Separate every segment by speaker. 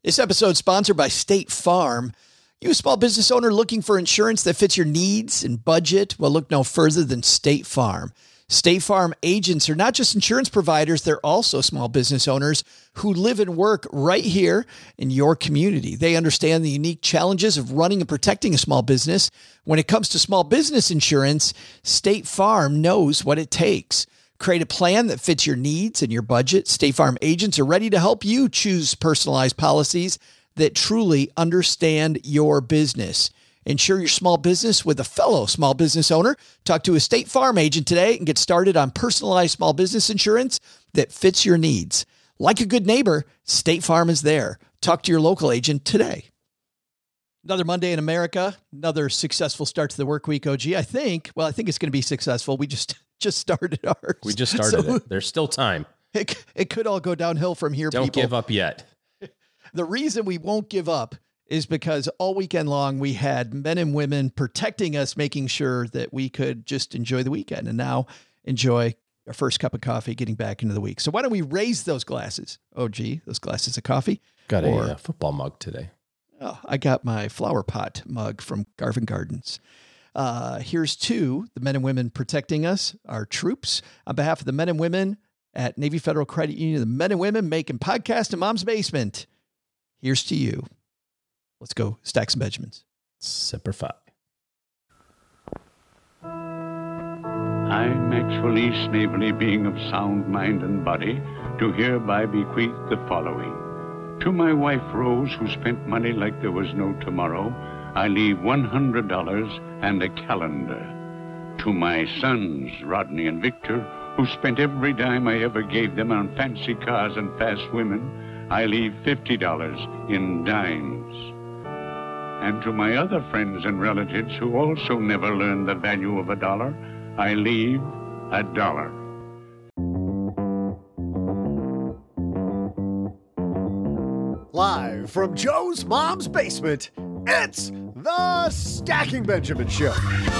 Speaker 1: This episode is sponsored by State Farm. You a small business owner looking for insurance that fits your needs and budget? Well, look no further than State Farm. State Farm agents are not just insurance providers, they're also small business owners who live and work right here in your community. They understand the unique challenges of running and protecting a small business. When it comes to small business insurance, State Farm knows what it takes. Create a plan that fits your needs and your budget. State Farm agents are ready to help you choose personalized policies that truly understand your business. Insure your small business with a fellow small business owner. Talk to a State Farm agent today and get started on personalized small business insurance that fits your needs. Like a good neighbor, State Farm is there. Talk to your local agent today. Another Monday in America, another successful start to the work week, OG. I think it's going to be successful. We just started ours.
Speaker 2: We just started it. There's still time.
Speaker 1: It could all go downhill from here,
Speaker 2: Don't
Speaker 1: people.
Speaker 2: give up yet.
Speaker 1: The reason we won't give up is because all weekend long we had men and women protecting us, making sure that we could just enjoy the weekend and now enjoy our first cup of coffee getting back into the week. So why don't we raise those glasses? OG, those glasses of coffee.
Speaker 2: Got a football mug today.
Speaker 1: Oh, I got my flower pot mug from Garvin Gardens. Here's to the men and women protecting us, our troops. On behalf of the men and women at Navy Federal Credit Union, the men and women making podcast in Mom's Basement, here's to you. Let's go stack some Benjamins.
Speaker 2: Semper Fi.
Speaker 3: I, Maxwell E. Snavely, being of sound mind and body, do hereby bequeath the following. To my wife, Rose, who spent money like there was no tomorrow, I leave $100 and a calendar. To my sons, Rodney and Victor, who spent every dime I ever gave them on fancy cars and fast women, I leave $50 in dimes. And to my other friends and relatives who also never learned the value of a dollar, I leave $1.
Speaker 4: Live from Joe's Mom's Basement, it's the Stacking Benjamin Show.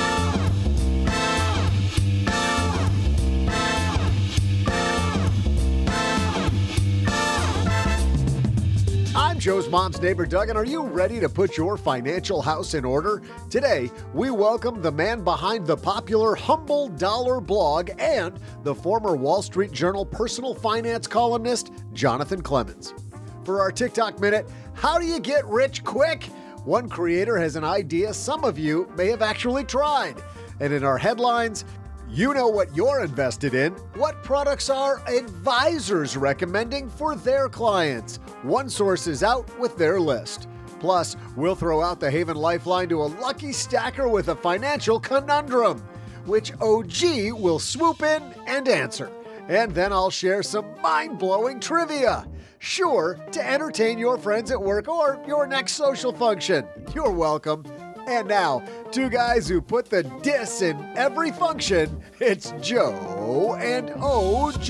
Speaker 4: I'm Joe's mom's neighbor, Doug, and are you ready to put your financial house in order? Today, we welcome the man behind the popular Humble Dollar blog and the former Wall Street Journal personal finance columnist, Jonathan Clemens. For our TikTok Minute, how do you get rich quick? One creator has an idea some of you may have actually tried. And in our headlines, you know what you're invested in. What products are advisors recommending for their clients? One source is out with their list. Plus, we'll throw out the Haven Lifeline to a lucky stacker with a financial conundrum, which OG will swoop in and answer. And then I'll share some mind-blowing trivia. Sure to entertain your friends at work or your next social function. You're welcome. And now, two guys who put the dis in every function. It's Joe and OG.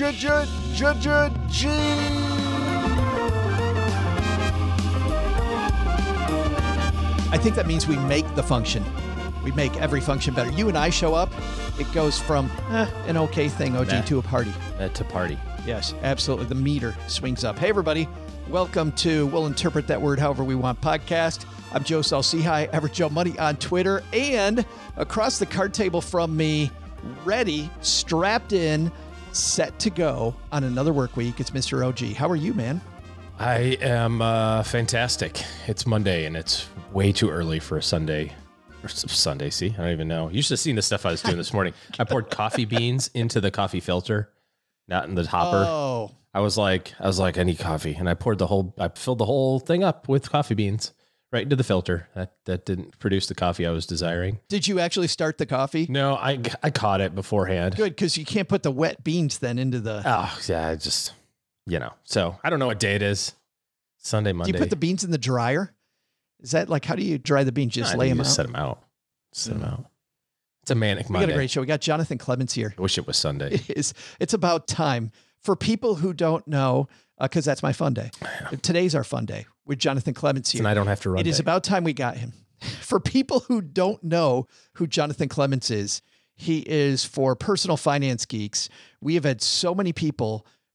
Speaker 1: I think that means we make the function. We make every function better. You and I show up, it goes from an okay thing, OG, to a party.
Speaker 2: To party.
Speaker 1: Yes, absolutely. The meter swings up. Hey, everybody. Welcome to We'll Interpret That Word However We Want podcast. I'm Joe Salsihai, Average Joe Money on Twitter. And across the card table from me, ready, strapped in, set to go on another work week, it's Mr. OG. How are you, man?
Speaker 2: I am fantastic. It's Monday, and it's way too early for a Sunday. Or Sunday, see? I don't even know. You should have seen the stuff I was doing this morning. I poured coffee beans into the coffee filter, not in the hopper.
Speaker 1: Oh.
Speaker 2: I was like, I need coffee. And I filled the whole thing up with coffee beans right into the filter. That didn't produce the coffee I was desiring.
Speaker 1: Did you actually start the coffee?
Speaker 2: No, I caught it beforehand.
Speaker 1: Good, because you can't put the wet beans then into the...
Speaker 2: Oh, yeah, so I don't know what day it is. Sunday, Monday.
Speaker 1: Do you put the beans in the dryer? Is that like, how do you dry the beans? Just lay them out?
Speaker 2: Set them out. Set them out. It's a manic Monday.
Speaker 1: We got a great show. We got Jonathan Clemens here.
Speaker 2: I wish it was Sunday.
Speaker 1: It is. It's about time. For people who don't know, because that's my fun day. Today's our fun day with Jonathan Clemens here.
Speaker 2: And I don't have to run.
Speaker 1: It is about time we got him. For people who don't know who Jonathan Clemens is, he is for Personal Finance Geeks. We have had so many people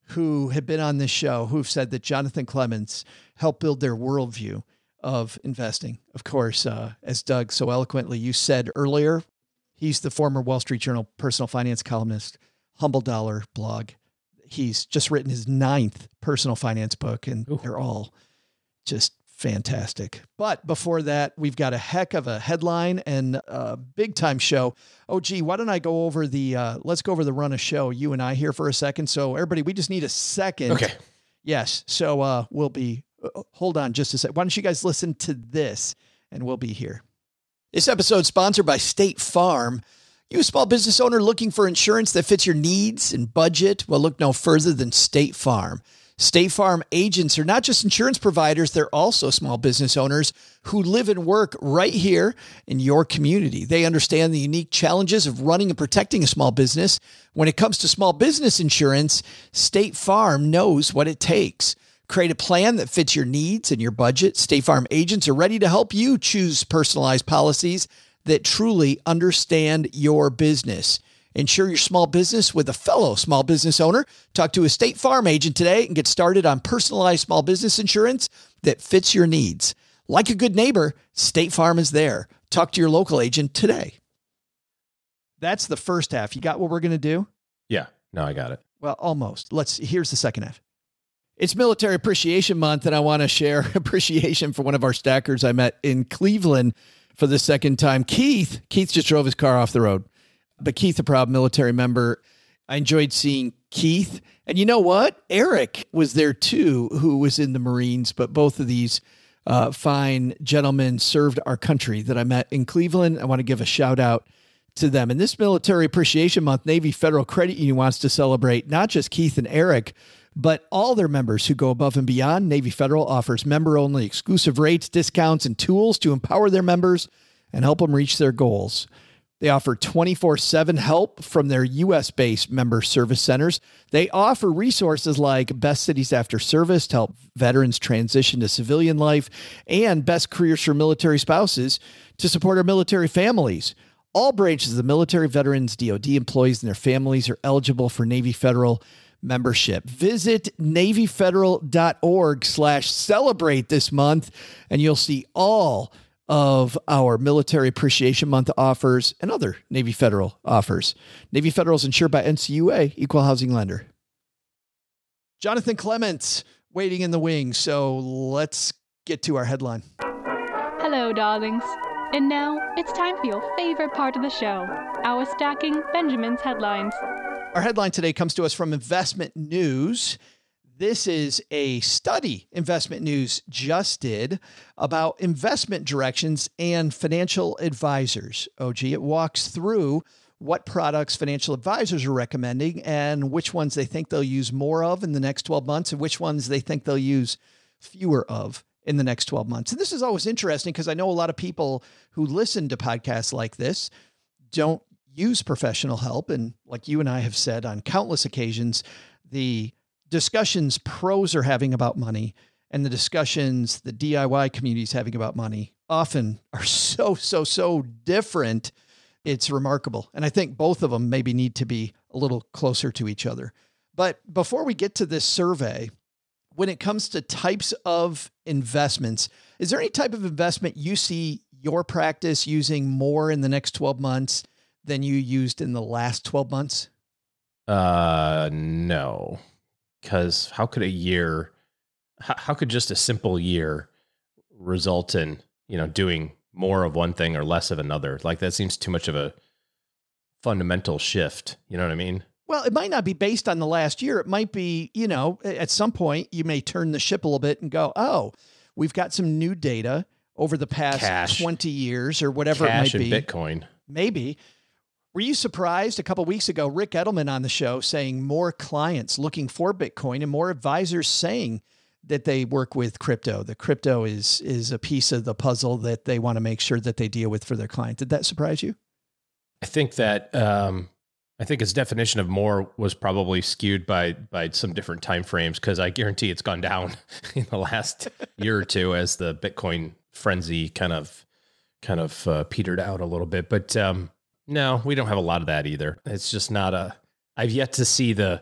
Speaker 1: who have been on this show who've said that Jonathan Clements helped build their worldview of investing. Of course, as Doug so eloquently you said earlier, he's the former Wall Street Journal personal finance columnist, Humble Dollar blog. He's just written his 9th personal finance book, and they're all just fantastic. But before that, we've got a heck of a headline and a big time show. Oh, gee, why don't I go over let's go over the run of show, you and I here for a second. So everybody, we just need a second.
Speaker 2: Okay.
Speaker 1: Yes. So we'll be, hold on just a sec. Why don't you guys listen to this and we'll be here. This episode is sponsored by State Farm. You a small business owner looking for insurance that fits your needs and budget? Well, look no further than State Farm. State Farm agents are not just insurance providers, they're also small business owners who live and work right here in your community. They understand the unique challenges of running and protecting a small business. When it comes to small business insurance, State Farm knows what it takes. Create a plan that fits your needs and your budget. State Farm agents are ready to help you choose personalized policies that truly understand your business. Insure your small business with a fellow small business owner. Talk to a State Farm agent today and get started on personalized small business insurance that fits your needs. Like a good neighbor, State Farm is there. Talk to your local agent today. That's the first half. You got what we're going to do?
Speaker 2: Yeah. No, I got it.
Speaker 1: Well, almost. Here's the second half. It's Military Appreciation Month, and I want to share appreciation for one of our stackers I met in Cleveland for the second time. Keith just drove his car off the road. But Keith, a proud military member, I enjoyed seeing Keith. And you know what? Eric was there too, who was in the Marines. But both of these fine gentlemen served our country that I met in Cleveland. I want to give a shout out to them. And this Military Appreciation Month, Navy Federal Credit Union wants to celebrate not just Keith and Eric, but all their members who go above and beyond. Navy Federal offers member-only exclusive rates, discounts, and tools to empower their members and help them reach their goals. They offer 24/7 help from their U.S.-based member service centers. They offer resources like Best Cities After Service to help veterans transition to civilian life and Best Careers for Military Spouses to support our military families. All branches of the military, veterans, DOD employees, and their families are eligible for Navy Federal membership. Visit NavyFederal.org/celebrate this month, and you'll see all of our Military Appreciation Month offers and other Navy Federal offers. Navy Federal is insured by NCUA, Equal Housing Lender. Jonathan Clements waiting in the wings, so let's get to our headline.
Speaker 5: Hello, darlings. And now it's time for your favorite part of the show, our Stacking Benjamin's headlines.
Speaker 1: Our headline today comes to us from Investment News. This is a study Investment News just did about investment directions and financial advisors. OG, it walks through what products financial advisors are recommending and which ones they think they'll use more of in the next 12 months and which ones they think they'll use fewer of in the next 12 months. And this is always interesting because I know a lot of people who listen to podcasts like this don't use professional help. And like you and I have said on countless occasions, the discussions pros are having about money and the discussions the DIY community is having about money often are so different. It's remarkable. And I think both of them maybe need to be a little closer to each other. But before we get to this survey, when it comes to types of investments, is there any type of investment you see your practice using more in the next 12 months than you used in the last 12 months?
Speaker 2: No, because how could just a simple year result in, doing more of one thing or less of another? Like that seems too much of a fundamental shift. You know what I mean?
Speaker 1: Well, it might not be based on the last year. It might be, at some point you may turn the ship a little bit and go, oh, we've got some new data over the past 20 years or whatever it might be.
Speaker 2: Cash and Bitcoin.
Speaker 1: Maybe. Were you surprised a couple of weeks ago, Rick Edelman on the show saying more clients looking for Bitcoin and more advisors saying that they work with crypto? The crypto is a piece of the puzzle that they want to make sure that they deal with for their client. Did that surprise you?
Speaker 2: I think that, I think its definition of more was probably skewed by some different time frames, because I guarantee it's gone down in the last year or two as the Bitcoin frenzy kind of petered out a little bit. But no, we don't have a lot of that either. It's just not I've yet to see the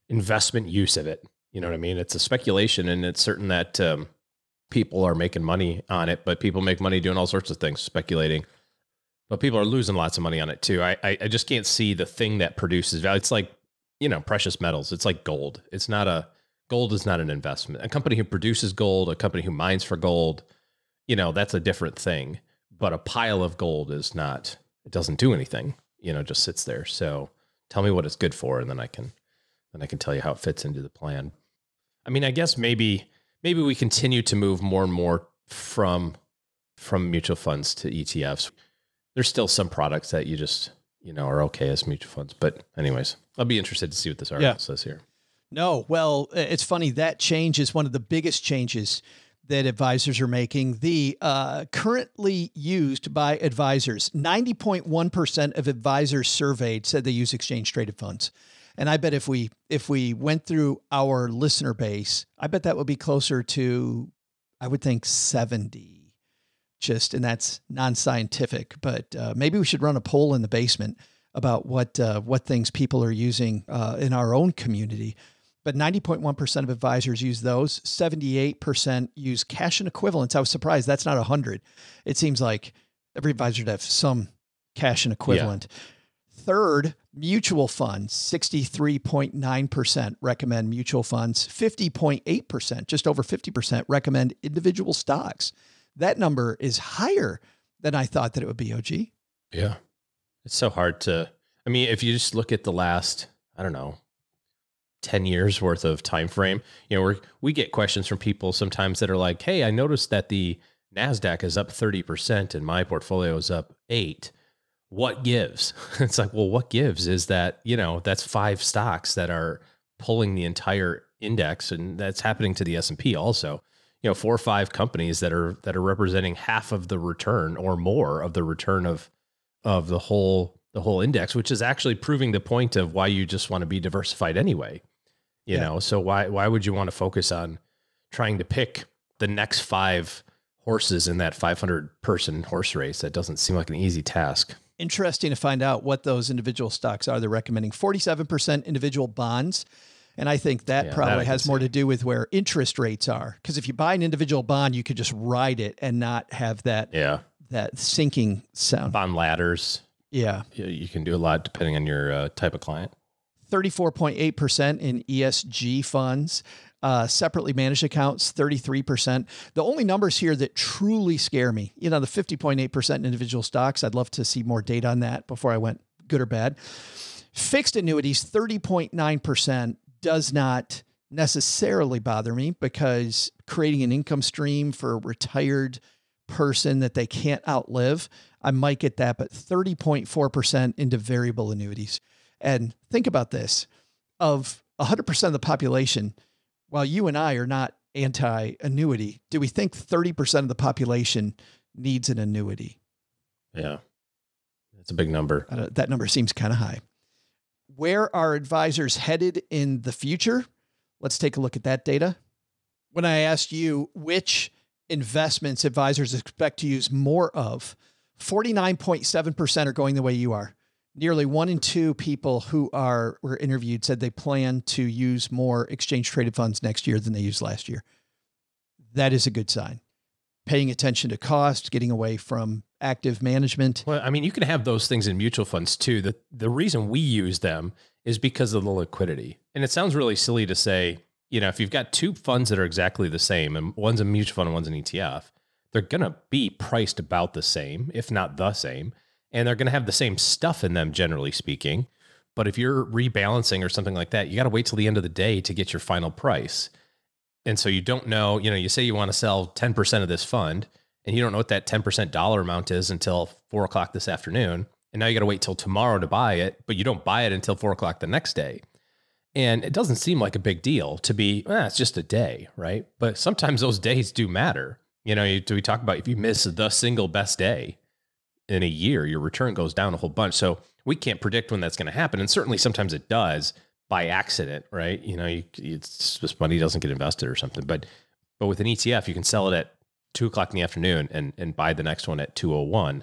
Speaker 2: investment use of it. You know what I mean? It's a speculation, and it's certain that people are making money on it, but people make money doing all sorts of things, speculating. But people are losing lots of money on it too. I just can't see the thing that produces value. It's like, precious metals. It's like gold. Gold is not an investment. A company who produces gold, a company who mines for gold, that's a different thing. But a pile of gold is not, it doesn't do anything, just sits there. So tell me what it's good for, and then I can tell you how it fits into the plan. I mean, I guess maybe we continue to move more and more from mutual funds to ETFs. There's still some products that you just, are okay as mutual funds. But anyways, I'll be interested to see what this article says here.
Speaker 1: No, well, it's funny. That change is one of the biggest changes that advisors are making. The currently used by advisors, 90.1% of advisors surveyed said they use exchange traded funds. And I bet if we went through our listener base, I bet that would be closer to, I would think 70. And that's non-scientific, but maybe we should run a poll in the basement about what things people are using in our own community. But 90.1% of advisors use those. 78% use cash and equivalents. I was surprised that's not 100. It seems like every advisor would have some cash and equivalent. Yeah. Third, mutual funds. 63.9% recommend mutual funds. 50.8%, just over 50%, recommend individual stocks. That number is higher than I thought that it would be, OG.
Speaker 2: Yeah. It's so hard to, if you just look at the last, 10 years worth of time frame, we get questions from people sometimes that are like, hey, I noticed that the NASDAQ is up 30% and my portfolio is up 8%. What gives? It's like, well, what gives is that, that's 5 stocks that are pulling the entire index, and that's happening to the S&P also. 4 or 5 companies that are representing half of the return or more of the return of the whole index, which is actually proving the point of why you just want to be diversified anyway. You know, so why would you want to focus on trying to pick the next 5 horses in that 500 person horse race? That doesn't seem like an easy task.
Speaker 1: Interesting to find out what those individual stocks are. They're recommending 47% individual bonds. And I think that probably has more to do with where interest rates are. Because if you buy an individual bond, you could just ride it and not have that sinking sound.
Speaker 2: Bond ladders.
Speaker 1: Yeah.
Speaker 2: You can do a lot depending on your type of client.
Speaker 1: 34.8% in ESG funds. Separately managed accounts, 33%. The only numbers here that truly scare me, the 50.8% in individual stocks, I'd love to see more data on that before I went good or bad. Fixed annuities, 30.9%. Does not necessarily bother me because creating an income stream for a retired person that they can't outlive, I might get that, but 30.4% into variable annuities. And think about this, of 100% of the population, while you and I are not anti-annuity, do we think 30% of the population needs an annuity?
Speaker 2: Yeah, that's a big number.
Speaker 1: That number seems kind of high. Where are advisors headed in the future? Let's take a look at that data. When I asked you which investments advisors expect to use more of, 49.7% are going the way you are. Nearly 1 in 2 people who were interviewed said they plan to use more exchange traded funds next year than they used last year. That is a good sign. Paying attention to cost, getting away from active management.
Speaker 2: Well, you can have those things in mutual funds too. The reason we use them is because of the liquidity. And it sounds really silly to say, if you've got 2 funds that are exactly the same, and one's a mutual fund and one's an ETF, they're going to be priced about the same, if not the same. And they're going to have the same stuff in them, generally speaking. But if you're rebalancing or something like that, you got to wait till the end of the day to get your final price. And so you don't know, you say you want to sell 10% of this fund, and you don't know what that 10% dollar amount is until 4:00 this afternoon. And now you got to wait till tomorrow to buy it, but you don't buy it until 4:00 the next day. And it doesn't seem like a big deal to be, it's just a day, right? But sometimes those days do matter. We talk about if you miss the single best day in a year, your return goes down a whole bunch. So we can't predict when that's going to happen. And certainly sometimes it does by accident, right? It's just money doesn't get invested or something. But with an ETF, you can sell it at 2:00 in the afternoon and buy the next one at 2:01.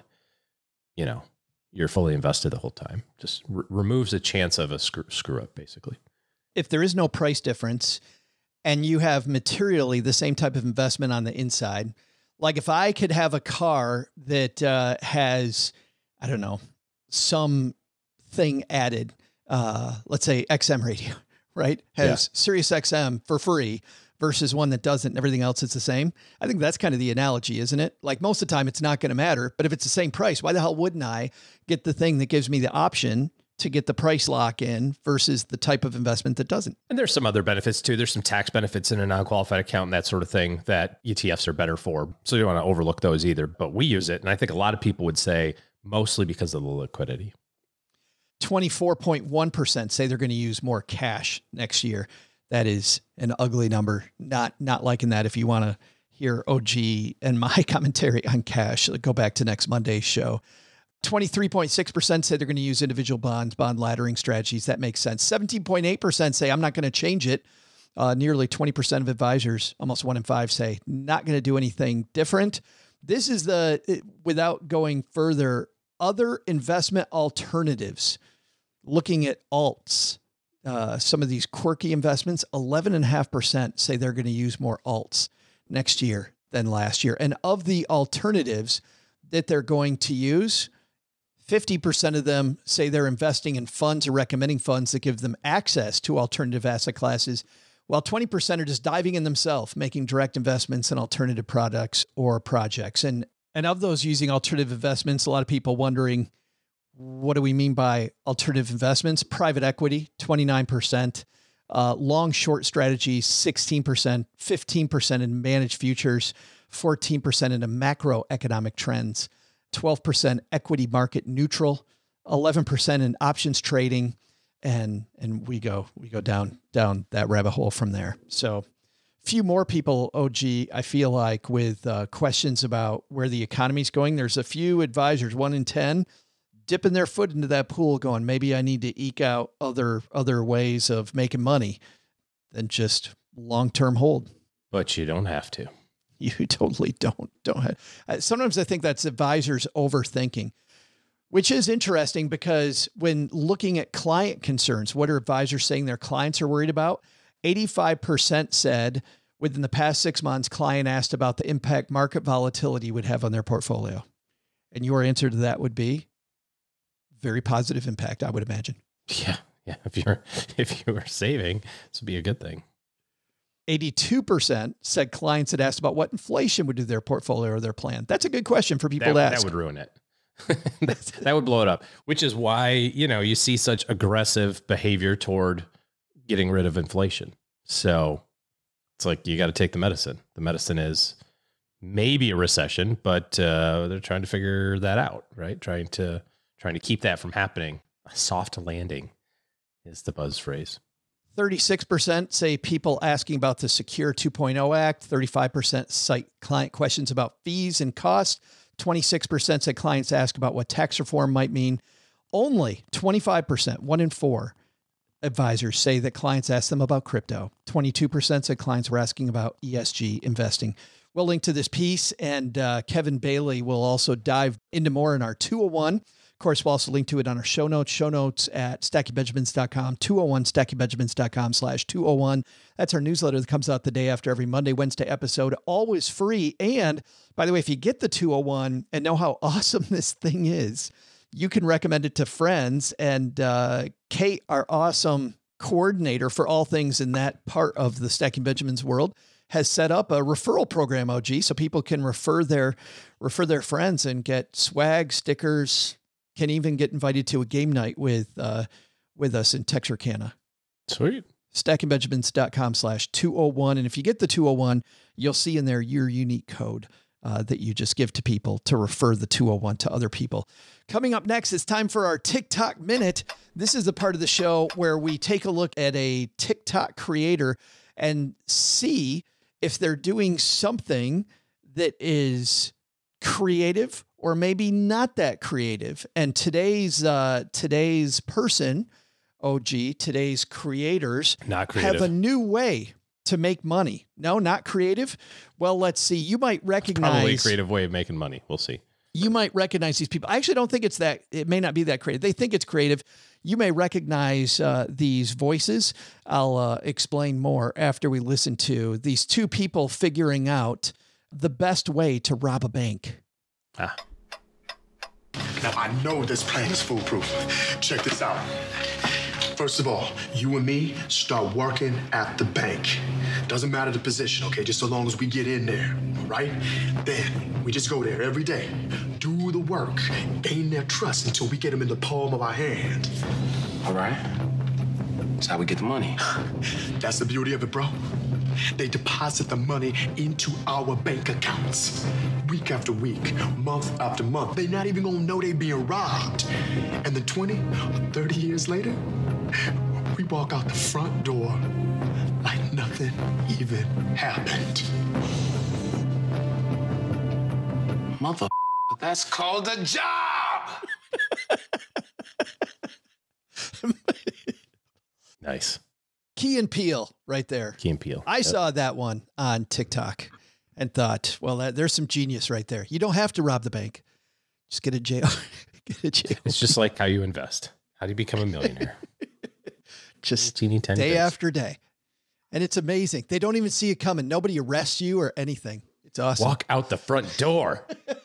Speaker 2: You're fully invested the whole time. Just removes a chance of a screw up, basically.
Speaker 1: if there is no price difference and you have materially the same type of investment on the inside, like if I could have a car that has, I don't know, some thing added, let's say XM radio, right? Has Sirius XM for free versus one that doesn't and everything else is the same. I think that's kind of the analogy, isn't it? Like most of the time it's not going to matter, but if it's the same price, why the hell wouldn't I get the thing that gives me the option to get the price lock in versus the type of investment that doesn't?
Speaker 2: And there's some other benefits too. There's some tax benefits in a non-qualified account and that sort of thing that ETFs are better for. So you don't want to overlook those either, but we use it. And I think a lot of people would say mostly because of the liquidity.
Speaker 1: 24.1% say they're going to use more cash next year. That is an ugly number. Not liking that. If you want to hear OG and my commentary on cash, go back to next Monday's show. 23.6% say they're going to use individual bonds, bond laddering strategies. That makes sense. 17.8% say I'm not going to change it. Nearly 20% of advisors, almost 1 in 5, say not going to do anything different. This is without going further, other investment alternatives. Looking at alts, some of these quirky investments, 11.5% say they're going to use more alts next year than last year. And of the alternatives that they're going to use, 50% of them say they're investing in funds or recommending funds that give them access to alternative asset classes, while 20% are just diving in themselves, making direct investments in alternative products or projects. And of those using alternative investments, a lot of people wondering, what do we mean by alternative investments? Private equity, 29%, long short strategies, 16%, 15% in managed futures, 14% into macroeconomic trends, 12% equity market neutral, 11% in options trading, and we go down that rabbit hole from there. So few more people, OG, I feel like, with questions about where the economy's going. There's a few advisors, 1 in 10, dipping their foot into that pool going, maybe I need to eke out other ways of making money than just long-term hold.
Speaker 2: But you don't have to.
Speaker 1: You totally don't have. Sometimes I think that's advisors overthinking, which is interesting because when looking at client concerns, what are advisors saying their clients are worried about? 85% said within the past 6 months, client asked about the impact market volatility would have on their portfolio. And your answer to that would be very positive impact, I would imagine.
Speaker 2: Yeah. If you were saving, this would be a good thing.
Speaker 1: 82% said clients had asked about what inflation would do to their portfolio or their plan. That's a good question for people to ask.
Speaker 2: That would ruin it. That would blow it up, which is why, you see such aggressive behavior toward getting rid of inflation. So it's like, you got to take the medicine. The medicine is maybe a recession, but they're trying to figure that out, right? Trying to keep that from happening. A soft landing is the buzz phrase.
Speaker 1: 36% say people asking about the Secure 2.0 Act. 35% cite client questions about fees and costs. 26% said clients ask about what tax reform might mean. Only 25%, 1 in 4 advisors say that clients ask them about crypto. 22% said clients were asking about ESG investing. We'll link to this piece, and Kevin Bailey will also dive into more in our 201. Of course, we'll also link to it on our show notes at StackyBenjamins.com, 201StackyBenjamins.com/201. That's our newsletter that comes out the day after every Monday, Wednesday episode, always free. And by the way, if you get the 201 and know how awesome this thing is, you can recommend it to friends. And Kate, our awesome coordinator for all things in that part of the Stacking Benjamins world, has set up a referral program, OG, so people can refer their friends and get swag, stickers, can even get invited to a game night with us in Texarkana.
Speaker 2: Sweet.
Speaker 1: StackingBenjamins.com/201. And if you get the 201, you'll see in there your unique code that you just give to people to refer the 201 to other people. Coming up next, it's time for our TikTok Minute. This is the part of the show where we take a look at a TikTok creator and see if they're doing something that is creative or maybe not that creative. And today's person, OG, today's creators
Speaker 2: not creative.
Speaker 1: Have a new way to make money. No, not creative. Well, let's see. You might recognize
Speaker 2: probably a creative way of making money. We'll see.
Speaker 1: You might recognize these people. I actually don't think it may not be that creative. They think it's creative. You may recognize these voices. I'll explain more after we listen to these two people figuring out the best way to rob a bank.
Speaker 6: Now, I know this plan is foolproof. Check this out. First of all, you and me start working at the bank. Doesn't matter the position, okay? Just so long as we get in there, all right? Then we just go there every day, do the work, gain their trust until we get them in the palm of our hand.
Speaker 7: All right. That's how we get the money.
Speaker 6: That's the beauty of it, bro. They deposit the money into our bank accounts. Week after week, month after month. They're not even gonna know they being robbed. And then 20 or 30 years later, we walk out the front door like nothing even happened.
Speaker 7: Mother, that's called a job!
Speaker 2: Nice.
Speaker 1: Key and Peele right there.
Speaker 2: Key and Peele.
Speaker 1: I saw that one on TikTok and thought, well, there's some genius right there. You don't have to rob the bank. Just get a jail.
Speaker 2: It's just like how you invest. How do you become a millionaire?
Speaker 1: Just
Speaker 2: day
Speaker 1: bits. After day. And it's amazing. They don't even see it coming. Nobody arrests you or anything. It's awesome.
Speaker 2: Walk out the front door.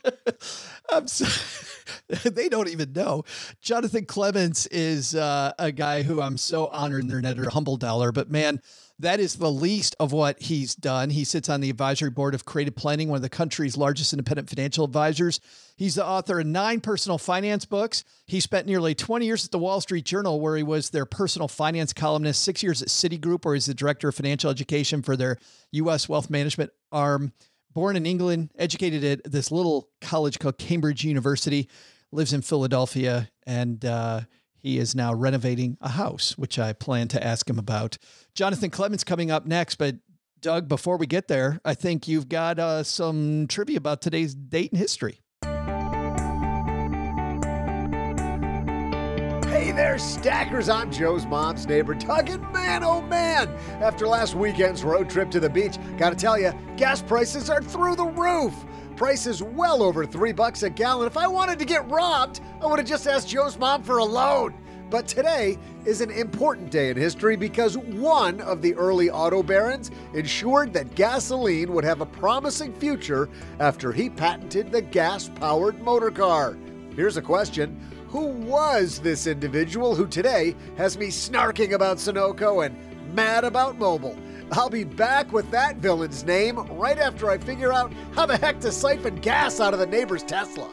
Speaker 1: They don't even know. Jonathan Clements is a guy who I'm so honored they're net Humble Dollar, but man, that is the least of what he's done. He sits on the advisory board of Creative Planning, one of the country's largest independent financial advisors. He's the author of 9 personal finance books. He spent nearly 20 years at the Wall Street Journal, where he was their personal finance columnist, 6 years at Citigroup, where he's the director of financial education for their U.S. wealth management arm. Born in England, educated at this little college called Cambridge University, lives in Philadelphia, and he is now renovating a house, which I plan to ask him about. Jonathan Clements coming up next, but Doug, before we get there, I think you've got some trivia about today's date in history.
Speaker 4: Hey there, Stackers. I'm Joe's mom's neighbor, Doug, and man, oh man, after last weekend's road trip to the beach, gotta tell you, gas prices are through the roof. Prices well over $3 a gallon. If I wanted to get robbed, I would have just asked Joe's mom for a loan. But today is an important day in history because one of the early auto barons ensured that gasoline would have a promising future after he patented the gas-powered motor car. Here's a question. Who was this individual who today has me snarking about Sunoco and mad about Mobil? I'll be back with that villain's name right after I figure out how the heck to siphon gas out of the neighbor's Tesla.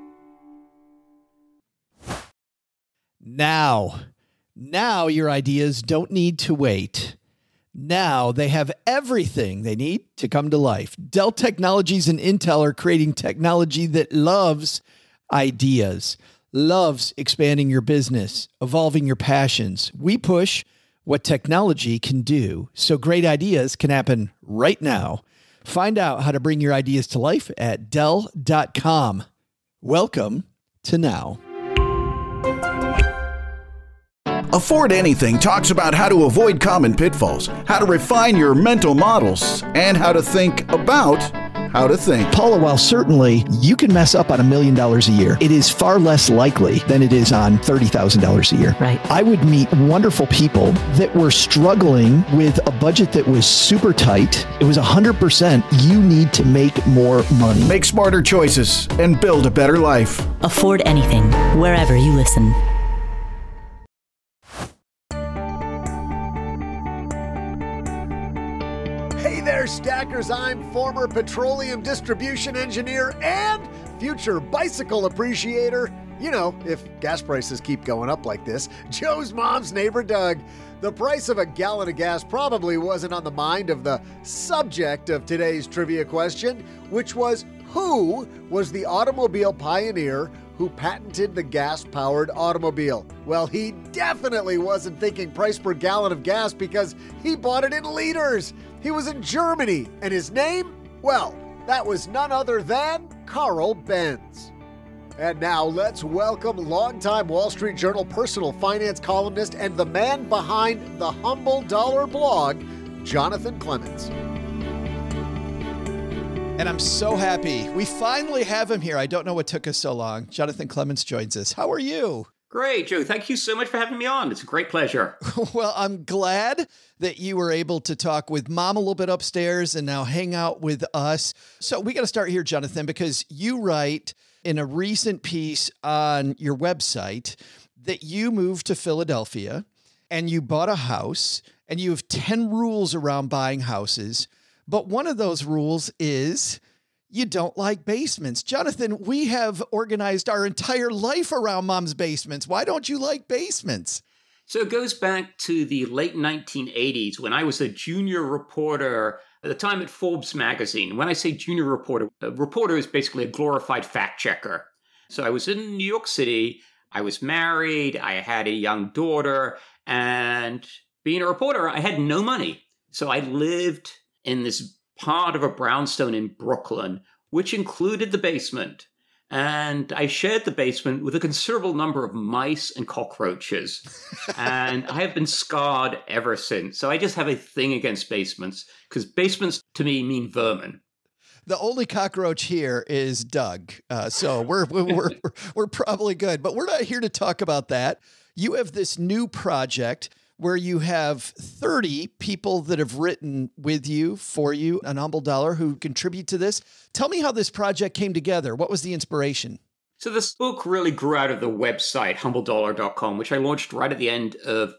Speaker 1: Now your ideas don't need to wait. Now they have everything they need to come to life. Dell Technologies and Intel are creating technology that loves ideas, loves expanding your business, evolving your passions. We push what technology can do so great ideas can happen right now. Find out how to bring your ideas to life at Dell.com. Welcome to Now.
Speaker 8: Afford Anything talks about how to avoid common pitfalls, how to refine your mental models, and how to think about how to think.
Speaker 1: Paula, while certainly you can mess up on $1 million a year, it is far less likely than it is on $30,000 a year.
Speaker 9: Right.
Speaker 1: I would meet wonderful people that were struggling with a budget that was super tight. It was 100%. You need to make more money.
Speaker 8: Make smarter choices and build a better life.
Speaker 9: Afford Anything, wherever you listen.
Speaker 4: Hey there, Stackers. I'm former petroleum distribution engineer and future bicycle appreciator. You know, if gas prices keep going up like this, Joe's mom's neighbor, Doug. The price of a gallon of gas probably wasn't on the mind of the subject of today's trivia question, which was, who was the automobile pioneer who patented the gas-powered automobile? Well, he definitely wasn't thinking price per gallon of gas because he bought it in liters. He was in Germany, and his name? Well, that was none other than Carl Benz. And now let's welcome longtime Wall Street Journal personal finance columnist and the man behind the Humble Dollar blog, Jonathan Clements.
Speaker 1: And I'm so happy. We finally have him here. I don't know what took us so long. Jonathan Clements joins us. How are you?
Speaker 10: Great, Joe. Thank you so much for having me on. It's a great pleasure.
Speaker 1: Well, I'm glad that you were able to talk with Mom a little bit upstairs and now hang out with us. So we got to start here, Jonathan, because you write in a recent piece on your website that you moved to Philadelphia and you bought a house and you have 10 rules around buying houses. But one of those rules is you don't like basements. Jonathan, we have organized our entire life around Mom's basements. Why don't you like basements?
Speaker 10: So it goes back to the late 1980s when I was a junior reporter at the time at Forbes magazine. When I say junior reporter, a reporter is basically a glorified fact checker. So I was in New York City. I was married. I had a young daughter. And being a reporter, I had no money. So I lived in this part of a brownstone in Brooklyn, which included the basement. And I shared the basement with a considerable number of mice and cockroaches. And I have been scarred ever since. So I just have a thing against basements, because basements to me mean vermin.
Speaker 1: The only cockroach here is Doug. So we're probably good, but we're not here to talk about that. You have this new project where you have 30 people that have written with you, for you, an Humble Dollar, who contribute to this. Tell me how this project came together. What was the inspiration?
Speaker 10: So this book really grew out of the website, humbledollar.com, which I launched right at the end of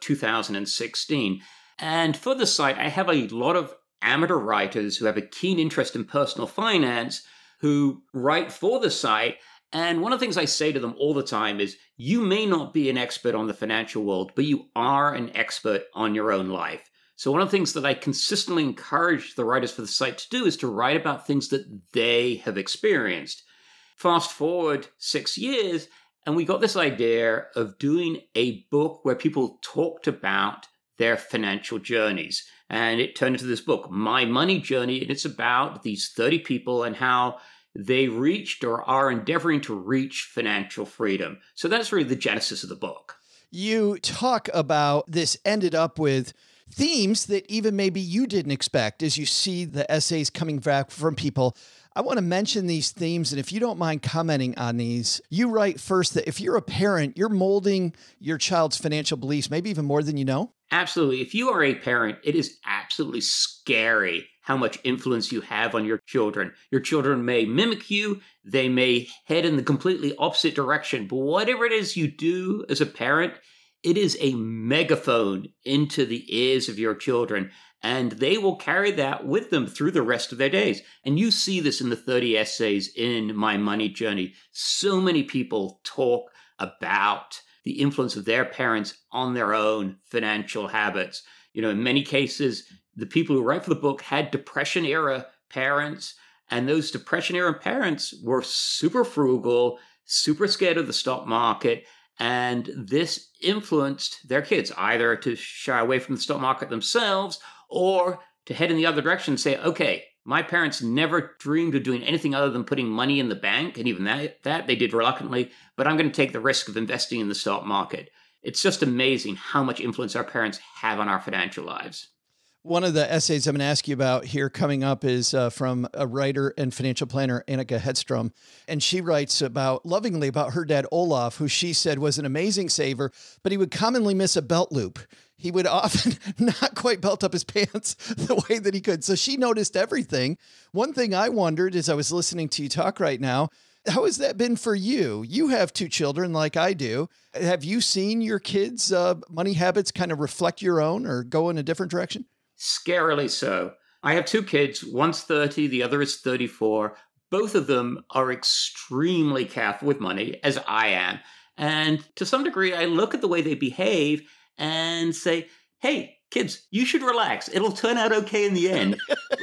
Speaker 10: 2016. And for the site, I have a lot of amateur writers who have a keen interest in personal finance who write for the site. And one of the things I say to them all the time is, you may not be an expert on the financial world, but you are an expert on your own life. So one of the things that I consistently encourage the writers for the site to do is to write about things that they have experienced. Fast forward 6 years, and we got this idea of doing a book where people talked about their financial journeys. And it turned into this book, My Money Journey, and it's about these 30 people and how they reached or are endeavoring to reach financial freedom. So that's really the genesis of the book.
Speaker 1: You talk about this ended up with themes that even maybe you didn't expect as you see the essays coming back from people. I want to mention these themes, and if you don't mind commenting on these, you write first that if you're a parent, you're molding your child's financial beliefs, maybe even more than you know.
Speaker 10: Absolutely. If you are a parent, it is absolutely scary how much influence you have on your children. Your children may mimic you. They may head in the completely opposite direction. But whatever it is you do as a parent, it is a megaphone into the ears of your children. And they will carry that with them through the rest of their days. And you see this in the 30 essays in My Money Journey. So many people talk about the influence of their parents on their own financial habits. You know, in many cases, the people who write for the book had Depression-era parents, and those Depression-era parents were super frugal, super scared of the stock market, and this influenced their kids either to shy away from the stock market themselves or to head in the other direction and say, okay, my parents never dreamed of doing anything other than putting money in the bank, and even that they did reluctantly, but I'm going to take the risk of investing in the stock market. It's just amazing how much influence our parents have on our financial lives.
Speaker 1: One of the essays I'm going to ask you about here coming up is from a writer and financial planner, Annika Hedstrom. And she writes lovingly about her dad, Olaf, who she said was an amazing saver, but he would commonly miss a belt loop. He would often not quite belt up his pants the way that he could. So she noticed everything. One thing I wondered as I was listening to you talk right now, how has that been for you? You have 2 children like I do. Have you seen your kids' money habits kind of reflect your own or go in a different direction?
Speaker 10: Scarily so. I have 2 kids. One's 30, the other is 34. Both of them are extremely careful with money, as I am. And to some degree, I look at the way they behave and say, hey, kids, you should relax. It'll turn out okay in the end.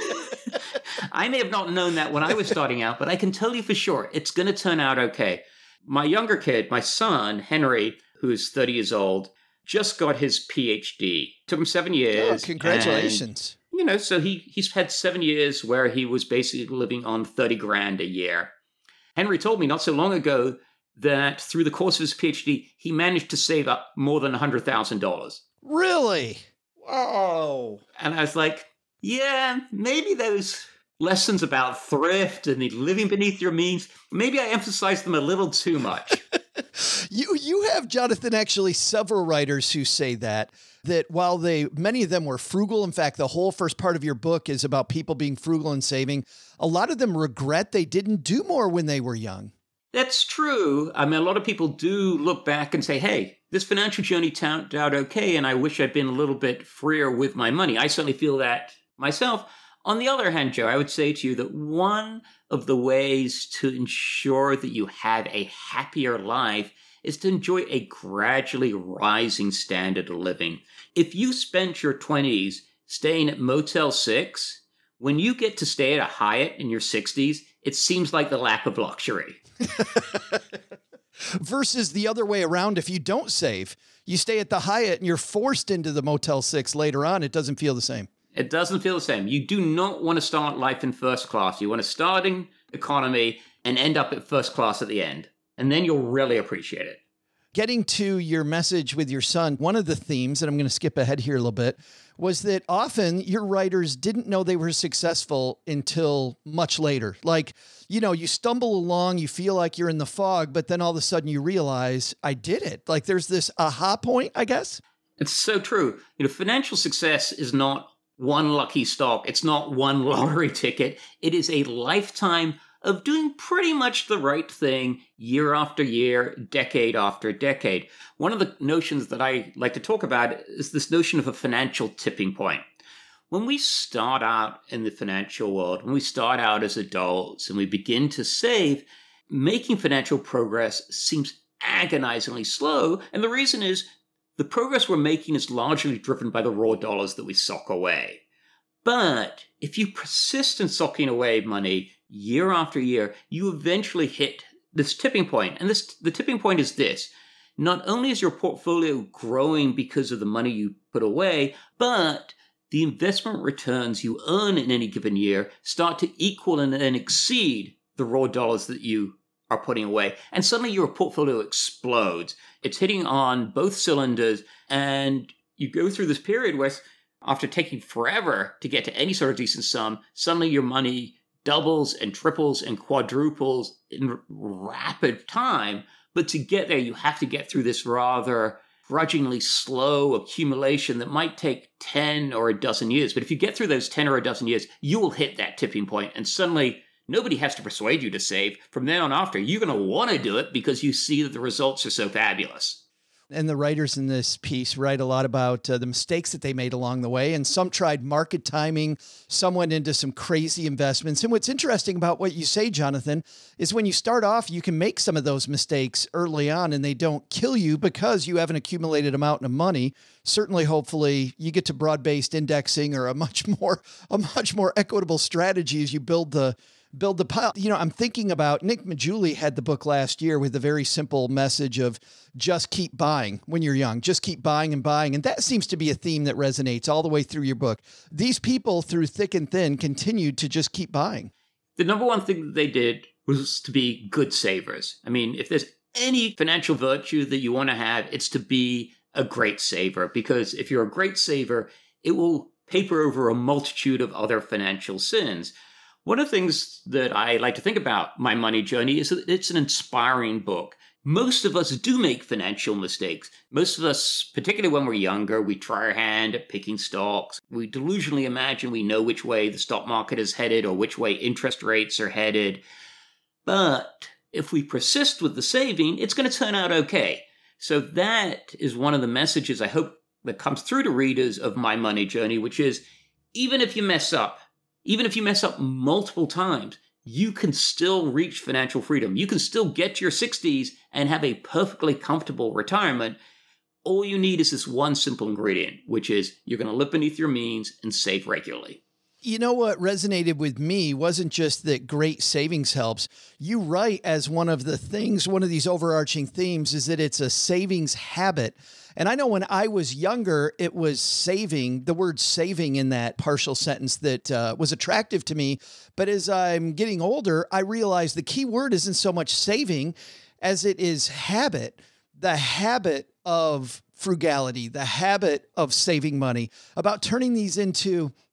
Speaker 10: I may have not known that when I was starting out, but I can tell you for sure, it's going to turn out okay. My younger kid, my son, Henry, who's 30 years old, just got his PhD. Took him 7 years.
Speaker 1: Oh, congratulations.
Speaker 10: And, so he's had 7 years where he was basically living on $30,000 a year. Henry told me not so long ago that through the course of his PhD, he managed to save up more than $100,000.
Speaker 1: Really? Wow.
Speaker 10: And I was like, yeah, maybe those lessons about thrift and living beneath your means, maybe I emphasize them a little too much.
Speaker 1: You have, Jonathan, actually several writers who say that while many of them were frugal, in fact, the whole first part of your book is about people being frugal and saving, a lot of them regret they didn't do more when they were young.
Speaker 10: That's true. I mean, a lot of people do look back and say, hey, this financial journey turned out okay, and I wish I'd been a little bit freer with my money. I certainly feel that myself. On the other hand, Joe, I would say to you that one of the ways to ensure that you have a happier life is to enjoy a gradually rising standard of living. If you spent your 20s staying at Motel 6, when you get to stay at a Hyatt in your 60s, it seems like the lack of luxury.
Speaker 1: Versus the other way around, if you don't save, you stay at the Hyatt and you're forced into the Motel 6 later on, it doesn't feel the same.
Speaker 10: It doesn't feel the same. You do not want to start life in first class. You want to start in economy and end up at first class at the end. And then you'll really appreciate it.
Speaker 1: Getting to your message with your son, one of the themes, and I'm going to skip ahead here a little bit, was that often your writers didn't know they were successful until much later. Like, you stumble along, you feel like you're in the fog, but then all of a sudden you realize, I did it. Like there's this aha point, I guess.
Speaker 10: It's so true. Financial success is not one lucky stock. It's not one lottery ticket. It is a lifetime of doing pretty much the right thing year after year, decade after decade. One of the notions that I like to talk about is this notion of a financial tipping point. When we start out in the financial world, when we start out as adults and we begin to save, making financial progress seems agonizingly slow. And the reason is the progress we're making is largely driven by the raw dollars that we sock away. But if you persist in socking away money year after year, you eventually hit this tipping point. And the tipping point is this. Not only is your portfolio growing because of the money you put away, but the investment returns you earn in any given year start to equal and then exceed the raw dollars that you are putting away. And suddenly your portfolio explodes. It's hitting on both cylinders, and you go through this period where after taking forever to get to any sort of decent sum, suddenly your money doubles and triples and quadruples in rapid time. But to get there, you have to get through this rather grudgingly slow accumulation that might take 10 or a dozen years. But if you get through those 10 or a dozen years, you will hit that tipping point, and suddenly nobody has to persuade you to save. From then on after, you're going to want to do it because you see that the results are so fabulous.
Speaker 1: And the writers in this piece write a lot about the mistakes that they made along the way. And some tried market timing. Some went into some crazy investments. And what's interesting about what you say, Jonathan, is when you start off, you can make some of those mistakes early on and they don't kill you because you have an accumulated amount of money. Certainly, hopefully, you get to broad-based indexing or a much more equitable strategy as you build the pile. I'm thinking about Nick Maggiulli had the book last year with a very simple message of just keep buying when you're young. Just keep buying and buying. And that seems to be a theme that resonates all the way through your book. These people through thick and thin continued to just keep buying.
Speaker 10: The number one thing that they did was to be good savers. I mean, if there's any financial virtue that you want to have, it's to be a great saver. Because if you're a great saver, it will paper over a multitude of other financial sins. One of the things that I like to think about My Money Journey is that it's an inspiring book. Most of us do make financial mistakes. Most of us, particularly when we're younger, we try our hand at picking stocks. We delusionally imagine we know which way the stock market is headed or which way interest rates are headed. But if we persist with the saving, it's going to turn out okay. So that is one of the messages I hope that comes through to readers of My Money Journey, which is even if you mess up multiple times, you can still reach financial freedom. You can still get to your 60s and have a perfectly comfortable retirement. All you need is this one simple ingredient, which is you're going to live beneath your means and save regularly.
Speaker 1: You know what resonated with me wasn't just that great savings helps. You write as one of these overarching themes is that it's a savings habit. And I know when I was younger, it was saving, the word saving in that partial sentence that was attractive to me. But as I'm getting older, I realize the key word isn't so much saving as it is habit, the habit of frugality, the habit of saving money, about turning these into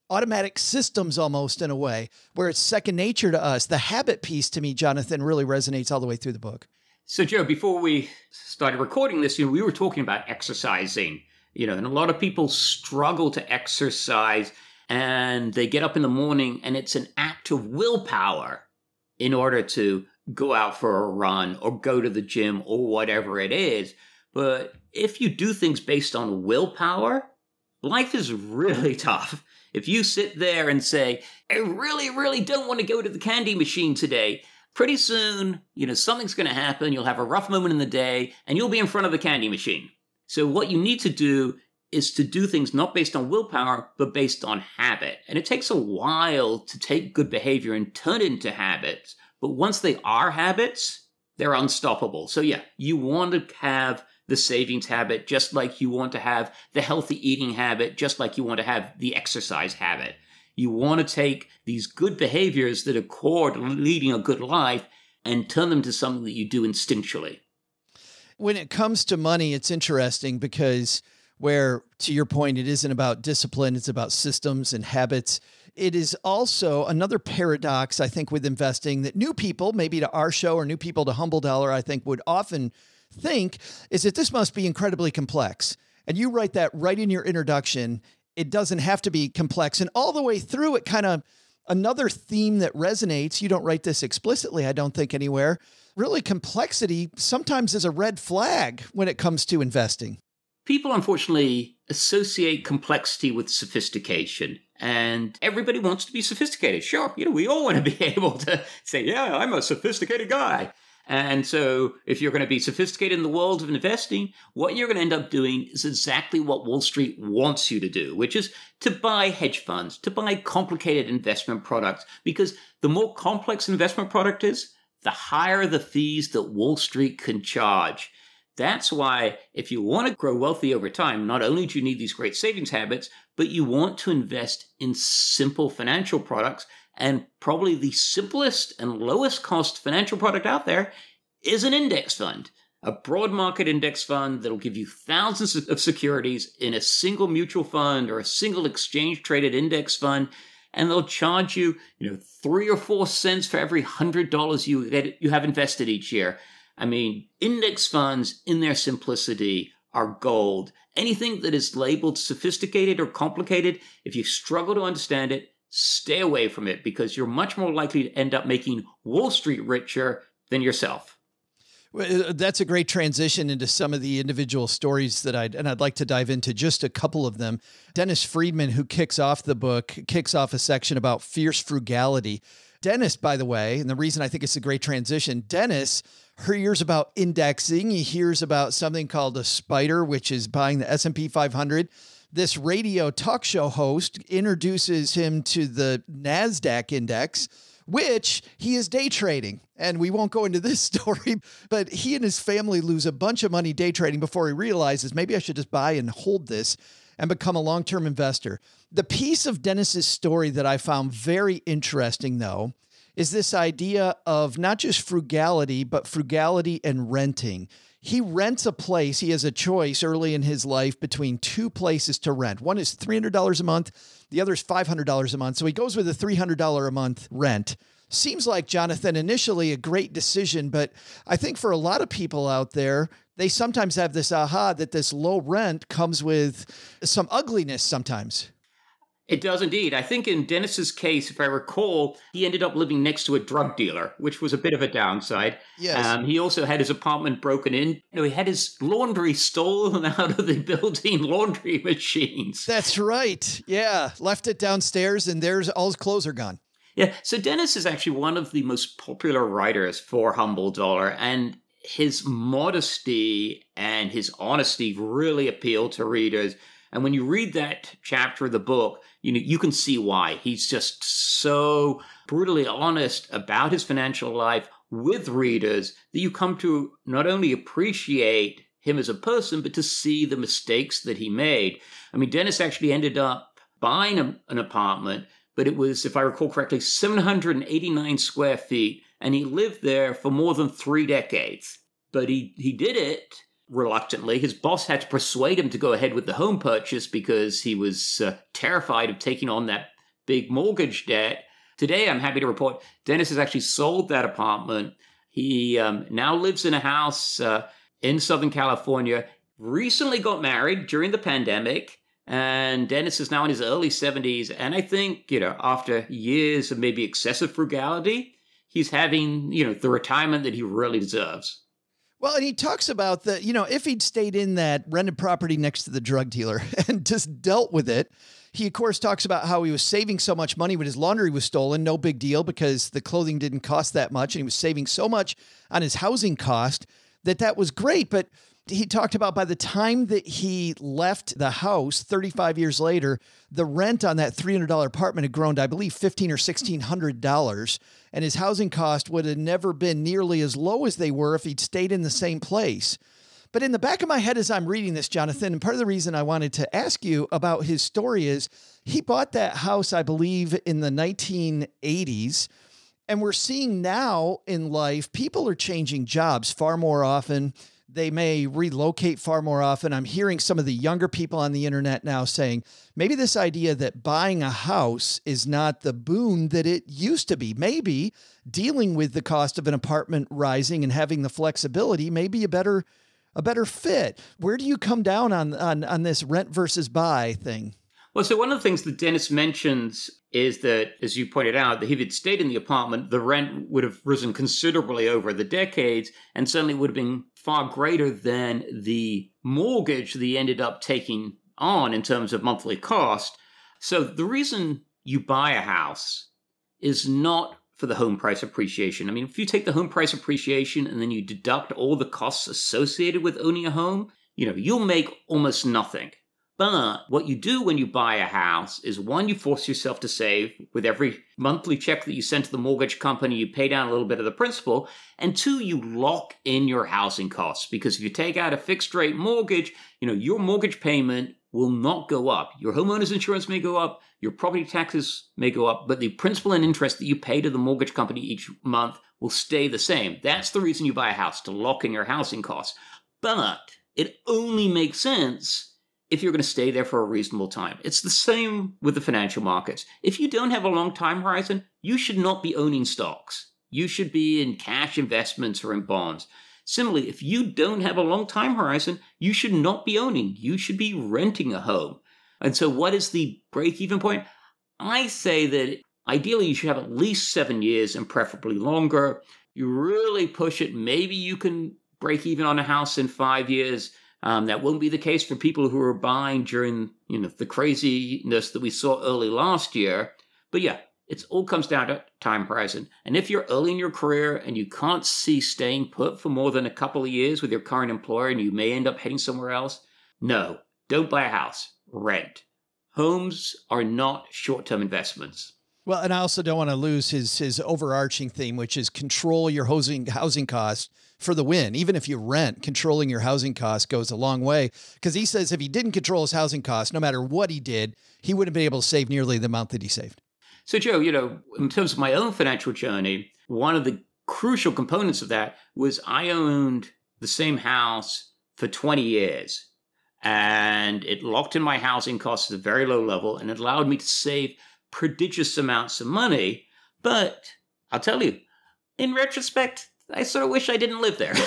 Speaker 1: automatic systems almost in a way, where it's second nature to us. The habit piece to me, Jonathan, really resonates all the way through the book.
Speaker 10: So, Joe, before we started recording this, we were talking about exercising, and a lot of people struggle to exercise, and they get up in the morning and it's an act of willpower in order to go out for a run or go to the gym or whatever it is. But if you do things based on willpower, life is really tough. If you sit there and say, I really, really don't want to go to the candy machine today, pretty soon, something's going to happen. You'll have a rough moment in the day and you'll be in front of the candy machine. So what you need to do is to do things not based on willpower, but based on habit. And it takes a while to take good behavior and turn it into habits. But once they are habits, they're unstoppable. So yeah, you want to have the savings habit, just like you want to have the healthy eating habit, just like you want to have the exercise habit. You want to take these good behaviors that are core to leading a good life and turn them to something that you do instinctually.
Speaker 1: When it comes to money, it's interesting because where, to your point, it isn't about discipline, it's about systems and habits. It is also another paradox, I think, with investing that new people, maybe to our show or new people to Humble Dollar, I think would often think is that this must be incredibly complex. And you write that right in your introduction. It doesn't have to be complex. And all the way through it, kind of another theme that resonates. You don't write this explicitly, I don't think, anywhere. Really, complexity sometimes is a red flag when it comes to investing.
Speaker 10: People, unfortunately, associate complexity with sophistication, and everybody wants to be sophisticated. Sure, we all want to be able to say, yeah, I'm a sophisticated guy. And so if you're going to be sophisticated in the world of investing, what you're going to end up doing is exactly what Wall Street wants you to do, which is to buy hedge funds, to buy complicated investment products, because the more complex an investment product is, the higher the fees that Wall Street can charge. That's why if you want to grow wealthy over time, not only do you need these great savings habits, but you want to invest in simple financial products. And probably the simplest and lowest cost financial product out there is an index fund, a broad market index fund that'll give you thousands of securities in a single mutual fund or a single exchange traded index fund. And they'll charge you, 3 or 4 cents for every $100 you have invested each year. I mean, index funds in their simplicity are gold. Anything that is labeled sophisticated or complicated, if you struggle to understand it, stay away from it because you're much more likely to end up making Wall Street richer than yourself.
Speaker 1: Well, that's a great transition into some of the individual stories that I'd like to dive into just a couple of them. Dennis Friedman, who kicks off the book, kicks off a section about fierce frugality. Dennis, by the way, and the reason I think it's a great transition, Dennis hears about indexing. He hears about something called a SPDR, which is buying the S&P 500. This radio talk show host introduces him to the NASDAQ index, which he is day trading. And we won't go into this story, but he and his family lose a bunch of money day trading before he realizes maybe I should just buy and hold this and become a long-term investor. The piece of Dennis's story that I found very interesting, though, is this idea of not just frugality, but frugality and renting. He rents a place. He has a choice early in his life between 2 places to rent. One is $300 a month. The other is $500 a month. So he goes with a $300 a month rent. Seems like, Jonathan, initially a great decision, but I think for a lot of people out there, they sometimes have this aha that this low rent comes with some ugliness sometimes.
Speaker 10: It does indeed. I think in Dennis's case, if I recall, he ended up living next to a drug dealer, which was a bit of a downside.
Speaker 1: Yes.
Speaker 10: He also had his apartment broken in. He had his laundry stolen out of the built-in laundry machines.
Speaker 1: That's right. Yeah. Left it downstairs and there's all his clothes are gone.
Speaker 10: Yeah. So Dennis is actually one of the most popular writers for Humble Dollar, and his modesty and his honesty really appeal to readers. And when you read that chapter of the book, you can see why. He's just so brutally honest about his financial life with readers that you come to not only appreciate him as a person, but to see the mistakes that he made. I mean, Dennis actually ended up buying an apartment, but it was, if I recall correctly, 789 square feet, and he lived there for more than 3 decades. But he did it reluctantly. His boss had to persuade him to go ahead with the home purchase because he was terrified of taking on that big mortgage debt. Today, I'm happy to report Dennis has actually sold that apartment. He now lives in a house in Southern California, recently got married during the pandemic, and Dennis is now in his early 70s. And I think, after years of maybe excessive frugality, he's having, the retirement that he really deserves.
Speaker 1: Well, and he talks about that, if he'd stayed in that rented property next to the drug dealer and just dealt with it, he, of course, talks about how he was saving so much money when his laundry was stolen. No big deal because the clothing didn't cost that much. And he was saving so much on his housing cost that was great. But he talked about by the time that he left the house 35 years later, the rent on that $300 apartment had grown to, I believe, $1,500 or $1,600. And his housing cost would have never been nearly as low as they were if he'd stayed in the same place. But in the back of my head as I'm reading this, Jonathan, and part of the reason I wanted to ask you about his story is he bought that house, I believe, in the 1980s. And we're seeing now in life, people are changing jobs far more often. They may relocate far more often. I'm hearing some of the younger people on the internet now saying maybe this idea that buying a house is not the boon that it used to be. Maybe dealing with the cost of an apartment rising and having the flexibility may be a better fit. Where do you come down on this rent versus buy thing?
Speaker 10: Well, so one of the things that Dennis mentions is that, as you pointed out, that if he'd stayed in the apartment, the rent would have risen considerably over the decades and certainly would have been far greater than the mortgage that he ended up taking on in terms of monthly cost. So the reason you buy a house is not for the home price appreciation. I mean, if you take the home price appreciation and then you deduct all the costs associated with owning a home, you'll make almost nothing. But what you do when you buy a house is, one, you force yourself to save. With every monthly check that you send to the mortgage company, you pay down a little bit of the principal. And two, you lock in your housing costs. Because if you take out a fixed rate mortgage, your mortgage payment will not go up. Your homeowner's insurance may go up, your property taxes may go up, but the principal and interest that you pay to the mortgage company each month will stay the same. That's the reason you buy a house, to lock in your housing costs. But it only makes sense if you're going to stay there for a reasonable time. It's the same with the financial markets. If you don't have a long time horizon, you should not be owning stocks. You should be in cash investments or in bonds. Similarly, if you don't have a long time horizon, you should not be owning. You should be renting a home. And so what is the break-even point? I say that ideally you should have at least 7 years and preferably longer. You really push it, maybe you can break even on a house in 5 years. That won't be the case for people who are buying during, the craziness that we saw early last year. But yeah, it all comes down to time horizon. And if you're early in your career and you can't see staying put for more than a couple of years with your current employer and you may end up heading somewhere else, no, don't buy a house, rent. Homes are not short-term investments.
Speaker 1: Well, and I also don't want to lose his overarching theme, which is control your housing costs for the win. Even if you rent, controlling your housing costs goes a long way. Because he says if he didn't control his housing costs, no matter what he did, he wouldn't be able to save nearly the amount that he saved.
Speaker 10: So, Joe, in terms of my own financial journey, one of the crucial components of that was I owned the same house for 20 years. And it locked in my housing costs at a very low level, and it allowed me to save prodigious amounts of money. But I'll tell you, in retrospect, I sort of wish I didn't live there.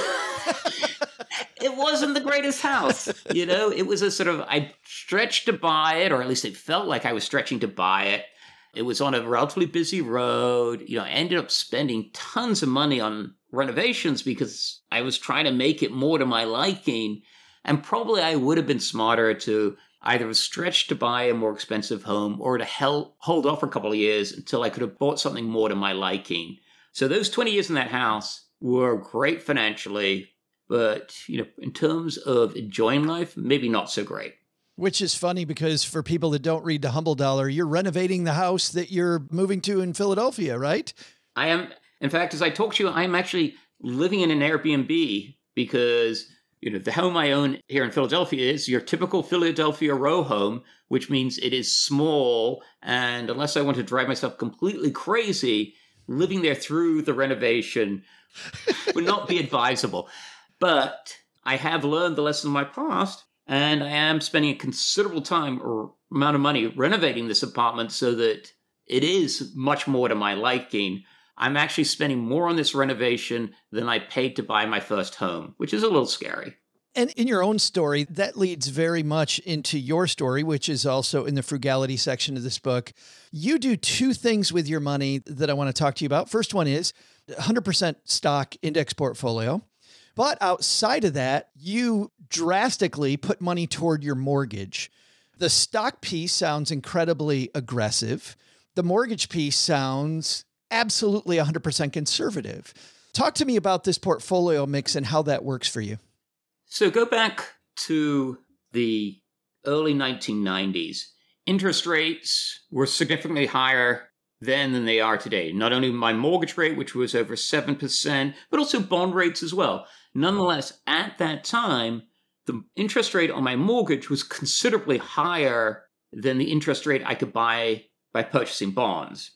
Speaker 10: It wasn't the greatest house. It was a sort of, I stretched to buy it, or at least it felt like I was stretching to buy it. It was on a relatively busy road. I ended up spending tons of money on renovations because I was trying to make it more to my liking. And probably I would have been smarter to either stretch to buy a more expensive home or to hold off for a couple of years until I could have bought something more to my liking. So those 20 years in that house were great financially, but, in terms of enjoying life, maybe not so great.
Speaker 1: Which is funny because for people that don't read the Humble Dollar, you're renovating the house that you're moving to in Philadelphia, right?
Speaker 10: I am. In fact, as I talk to you, I'm actually living in an Airbnb because the home I own here in Philadelphia is your typical Philadelphia row home, which means it is small. And unless I want to drive myself completely crazy, living there through the renovation would not be advisable. But I have learned the lesson of my past, and I am spending a considerable time or amount of money renovating this apartment so that it is much more to my liking. I'm actually spending more on this renovation than I paid to buy my first home, which is a little scary.
Speaker 1: And in your own story, that leads very much into your story, which is also in the frugality section of this book. You do two things with your money that I want to talk to you about. First one is 100% stock index portfolio. But outside of that, you drastically put money toward your mortgage. The stock piece sounds incredibly aggressive. The mortgage piece sounds absolutely 100% conservative. Talk to me about this portfolio mix and how that works for you.
Speaker 10: So go back to the early 1990s. Interest rates were significantly higher then than they are today. Not only my mortgage rate, which was over 7%, but also bond rates as well. Nonetheless, at that time, the interest rate on my mortgage was considerably higher than the interest rate I could buy by purchasing bonds.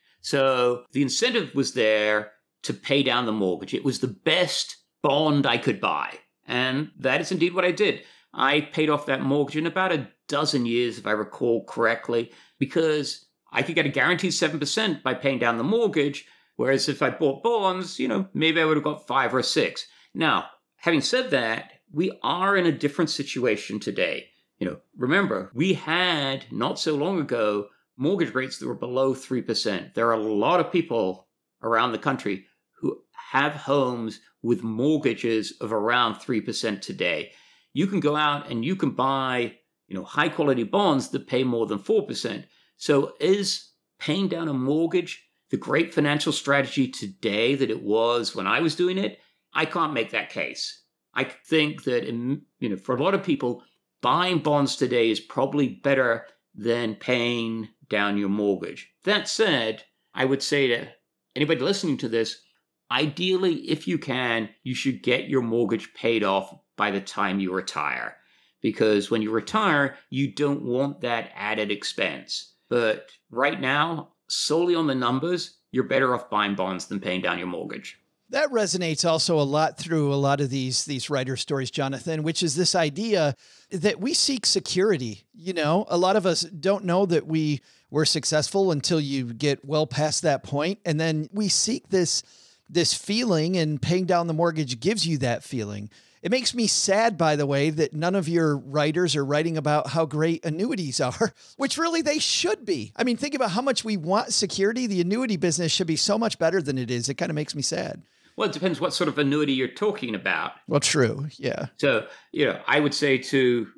Speaker 10: So the incentive was there to pay down the mortgage. It was the best bond I could buy. And that is indeed what I did. I paid off that mortgage in about a dozen years, if I recall correctly, because I could get a guaranteed 7% by paying down the mortgage, whereas if I bought bonds, maybe I would have got 5 or 6. Now, having said that, we are in a different situation today. Remember, we had not so long ago mortgage rates that were below 3%. There are a lot of people around the country who have homes with mortgages of around 3% today. You can go out and you can buy, high quality bonds that pay more than 4%. So is paying down a mortgage the great financial strategy today that it was when I was doing it? I can't make that case. I think that, for a lot of people, buying bonds today is probably better than paying down your mortgage. That said, I would say to anybody listening to this, ideally, if you can, you should get your mortgage paid off by the time you retire. Because when you retire, you don't want that added expense. But right now, solely on the numbers, you're better off buying bonds than paying down your mortgage.
Speaker 1: That resonates also a lot through a lot of these writer stories, Jonathan, which is this idea that we seek security. A lot of us don't know that we were successful until you get well past that point. And then we seek this feeling, and paying down the mortgage gives you that feeling. It makes me sad, by the way, that none of your writers are writing about how great annuities are, which really they should be. I mean, think about how much we want security. The annuity business should be so much better than it is. It kind of makes me sad.
Speaker 10: Well, it depends what sort of annuity you're talking about.
Speaker 1: Well, true. Yeah.
Speaker 10: So, I would say to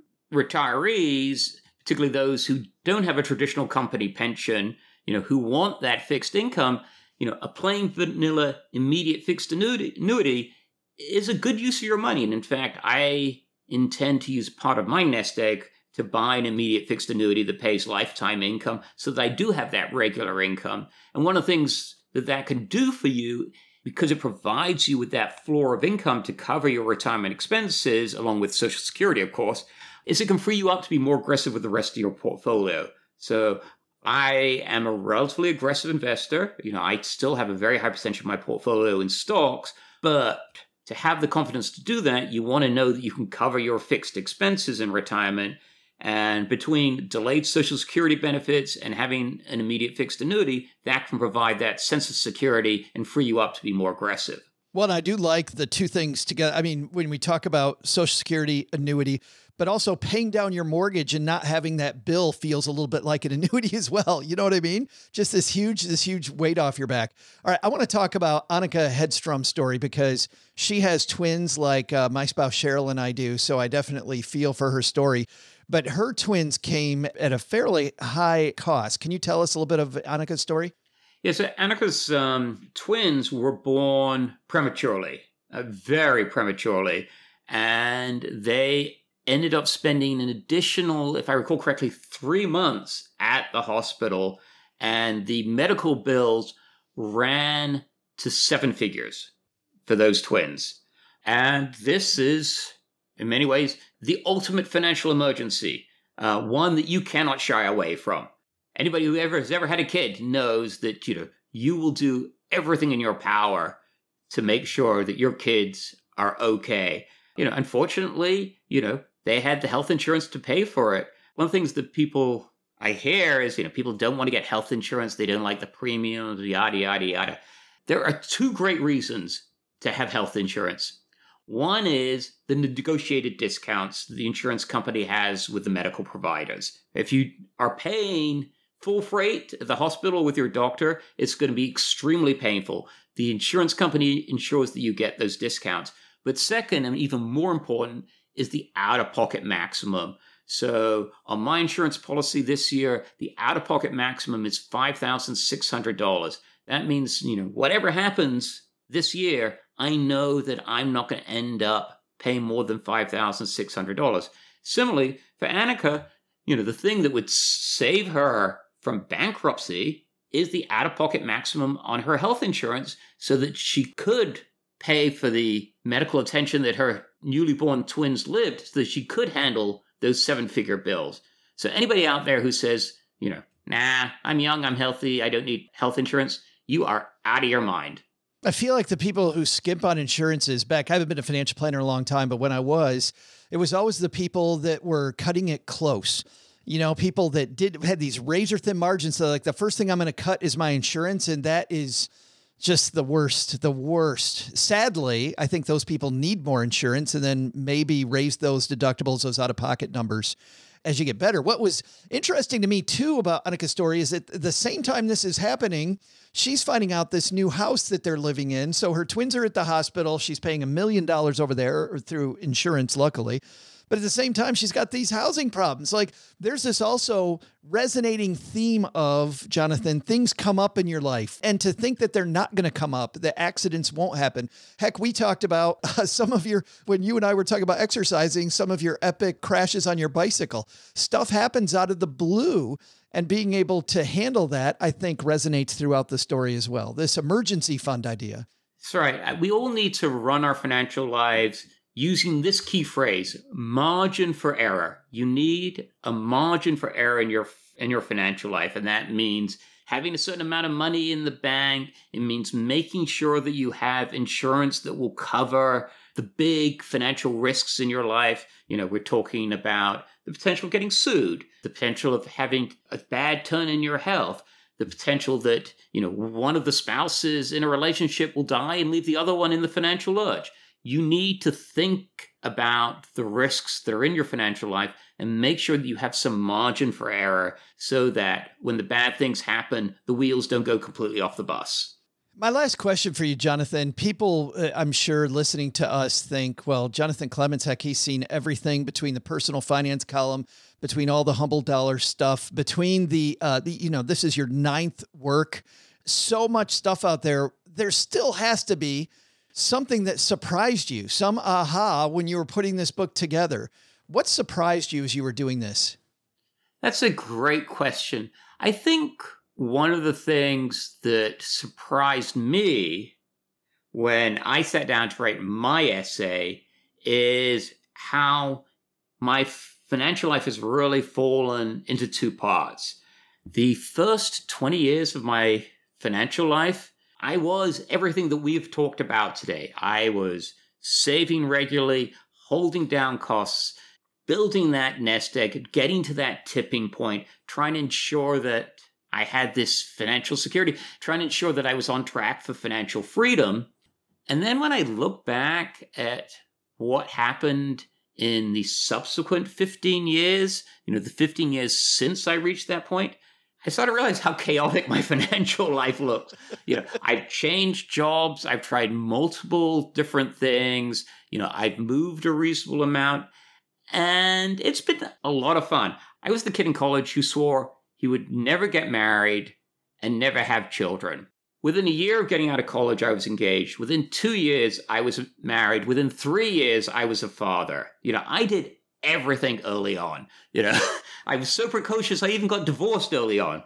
Speaker 10: retirees, particularly those who don't have a traditional company pension, who want that fixed income, a plain vanilla immediate fixed annuity is a good use of your money. And in fact, I intend to use part of my nest egg to buy an immediate fixed annuity that pays lifetime income so that I do have that regular income. And one of the things that can do for you, because it provides you with that floor of income to cover your retirement expenses, along with Social Security, of course, is it can free you up to be more aggressive with the rest of your portfolio. So I am a relatively aggressive investor. I still have a very high percentage of my portfolio in stocks, but to have the confidence to do that, you want to know that you can cover your fixed expenses in retirement. And between delayed Social Security benefits and having an immediate fixed annuity, that can provide that sense of security and free you up to be more aggressive.
Speaker 1: Well, and I do like the two things together. I mean, when we talk about Social Security, annuity, but also paying down your mortgage and not having that bill feels a little bit like an annuity as well. You know what I mean? Just this huge weight off your back. All right. I want to talk about Annika Hedstrom's story because she has twins like my spouse Cheryl and I do. So I definitely feel for her story. But her twins came at a fairly high cost. Can you tell us a little bit of Annika's story?
Speaker 10: Yeah, so Annika's twins were born prematurely, very prematurely. And they ended up spending an additional, if I recall correctly, 3 months at the hospital. And the medical bills ran to 7 figures for those twins. And this is, in many ways, the ultimate financial emergency, one that you cannot shy away from. Anybody who has ever had a kid knows that, you will do everything in your power to make sure that your kids are okay. Unfortunately, they had the health insurance to pay for it. One of the things that people I hear is, people don't want to get health insurance. They don't like the premiums, yada, yada, yada. There are two great reasons to have health insurance. One is the negotiated discounts the insurance company has with the medical providers. If you are paying full freight at the hospital with your doctor, it's going to be extremely painful. The insurance company ensures that you get those discounts. But second, and even more important, is the out-of-pocket maximum. So on my insurance policy this year, the out-of-pocket maximum is $5,600. That means, whatever happens this year, I know that I'm not going to end up paying more than $5,600. Similarly, for Annika, the thing that would save her from bankruptcy is the out-of-pocket maximum on her health insurance so that she could pay for the medical attention that her newly born twins lived, so that she could handle those 7-figure bills. So anybody out there who says, nah, I'm young, I'm healthy, I don't need health insurance, you are out of your mind.
Speaker 1: I feel like the people who skimp on insurances I haven't been a financial planner in a long time, but when I was, it was always the people that were cutting it close. People that had these razor thin margins. So like the first thing I'm going to cut is my insurance. And that is just the worst. Sadly, I think those people need more insurance and then maybe raise those deductibles, those out-of-pocket numbers as you get better. What was interesting to me too about Annika's story is that at the same time this is happening, she's finding out this new house that they're living in. So her twins are at the hospital. She's paying $1 million over there through insurance, luckily. But at the same time, she's got these housing problems. Like there's this also resonating theme of, Jonathan, things come up in your life. And to think that they're not going to come up, the accidents won't happen. Heck, we talked about when you and I were talking about exercising, some of your epic crashes on your bicycle. Stuff happens out of the blue. And being able to handle that, I think, resonates throughout the story as well. This emergency fund idea.
Speaker 10: That's right. We all need to run our financial lives using this key phrase, margin for error. You need a margin for error in your financial life. And that means having a certain amount of money in the bank. It means making sure that you have insurance that will cover the big financial risks in your life. We're talking about the potential of getting sued, the potential of having a bad turn in your health, the potential that, one of the spouses in a relationship will die and leave the other one in the financial lurch. You need to think about the risks that are in your financial life and make sure that you have some margin for error so that when the bad things happen, the wheels don't go completely off the bus.
Speaker 1: My last question for you, Jonathan. People, I'm sure, listening to us think, well, Jonathan Clements, heck, he's seen everything between the personal finance column, between all the Humble Dollar stuff, between this is your 9th work. So much stuff out there. There still has to be something that surprised you, some aha when you were putting this book together. What surprised you as you were doing this?
Speaker 10: That's a great question. I think one of the things that surprised me when I sat down to write my essay is how my financial life has really fallen into 2 parts. The first 20 years of my financial life, I was everything that we've talked about today. I was saving regularly, holding down costs, building that nest egg, getting to that tipping point, trying to ensure that I had this financial security, trying to ensure that I was on track for financial freedom. And then when I look back at what happened in the subsequent 15 years, the 15 years since I reached that point, I started to realize how chaotic my financial life looked. I've changed jobs. I've tried multiple different things. I've moved a reasonable amount. And it's been a lot of fun. I was the kid in college who swore he would never get married and never have children. Within a year of getting out of college, I was engaged. Within 2 years, I was married. Within 3 years, I was a father. I did everything early on. I was so precocious, I even got divorced early on.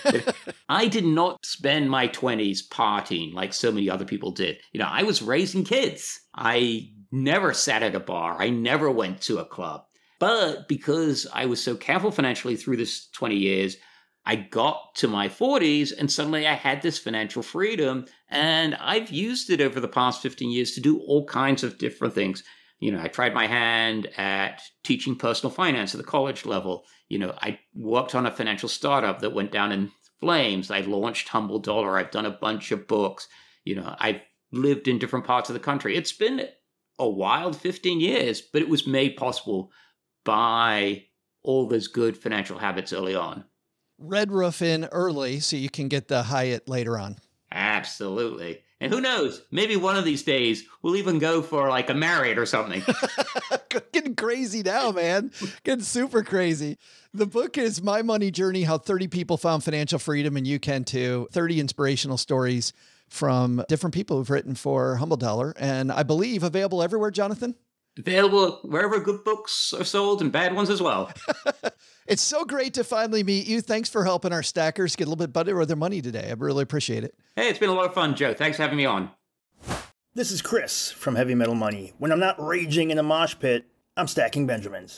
Speaker 10: I did not spend my 20s partying like so many other people did. I was raising kids. I never sat at a bar. I never went to a club. But because I was so careful financially through this 20 years, I got to my 40s and suddenly I had this financial freedom. And I've used it over the past 15 years to do all kinds of different things. I tried my hand at teaching personal finance at the college level. I worked on a financial startup that went down in flames. I launched Humble Dollar. I've done a bunch of books. I've lived in different parts of the country. It's been a wild 15 years, but it was made possible by all those good financial habits early on.
Speaker 1: Red Roof in early so you can get the Hyatt later on.
Speaker 10: Absolutely. And who knows, maybe one of these days we'll even go for like a Marriott or something.
Speaker 1: Getting crazy now, man. Getting super crazy. The book is My Money Journey, How 30 People Found Financial Freedom, and you can too. 30 inspirational stories from different people who've written for Humble Dollar, and I believe available everywhere, Jonathan?
Speaker 10: Available wherever good books are sold and bad ones as well.
Speaker 1: It's so great to finally meet you. Thanks for helping our stackers get a little bit better with their money today. I really appreciate it.
Speaker 10: Hey, it's been a lot of fun, Joe. Thanks for having me on.
Speaker 11: This is Chris from Heavy Metal Money. When I'm not raging in a mosh pit, I'm stacking Benjamins.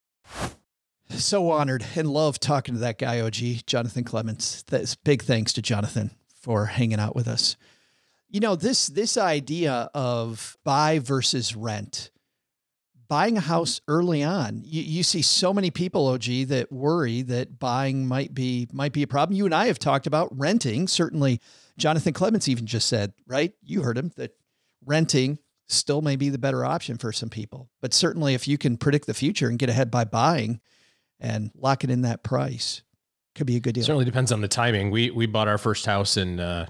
Speaker 1: So honored and love talking to that guy, OG, Jonathan Clements. That's big thanks to Jonathan for hanging out with us. This idea of buy versus rent, buying a house early on, you see so many people, OG, that worry that buying might be a problem. You and I have talked about renting. Certainly, Jonathan Clements even just said, right? You heard him, that renting still may be the better option for some people. But certainly if you can predict the future and get ahead by buying and locking in that price, could be a good deal.
Speaker 2: Certainly depends on the timing. We bought our first house in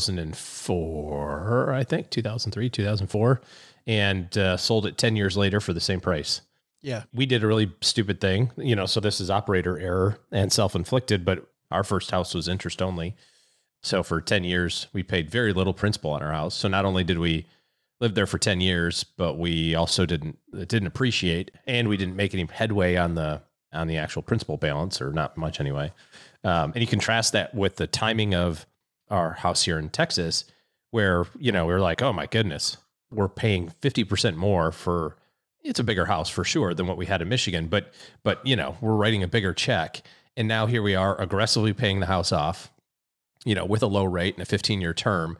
Speaker 2: 2004, I think, 2003, 2004. And sold it 10 years later for the same price.
Speaker 1: Yeah.
Speaker 2: We did a really stupid thing, so this is operator error and self-inflicted, but our first house was interest only. So for 10 years, we paid very little principal on our house. So not only did we live there for 10 years, but we also didn't appreciate, and we didn't make any headway on the actual principal balance, or not much anyway. And you contrast that with the timing of our house here in Texas, where, we're like, oh my goodness, we're paying 50% more for, it's a bigger house for sure than what we had in Michigan, but we're writing a bigger check. And now here we are aggressively paying the house off, with a low rate and a 15-year term.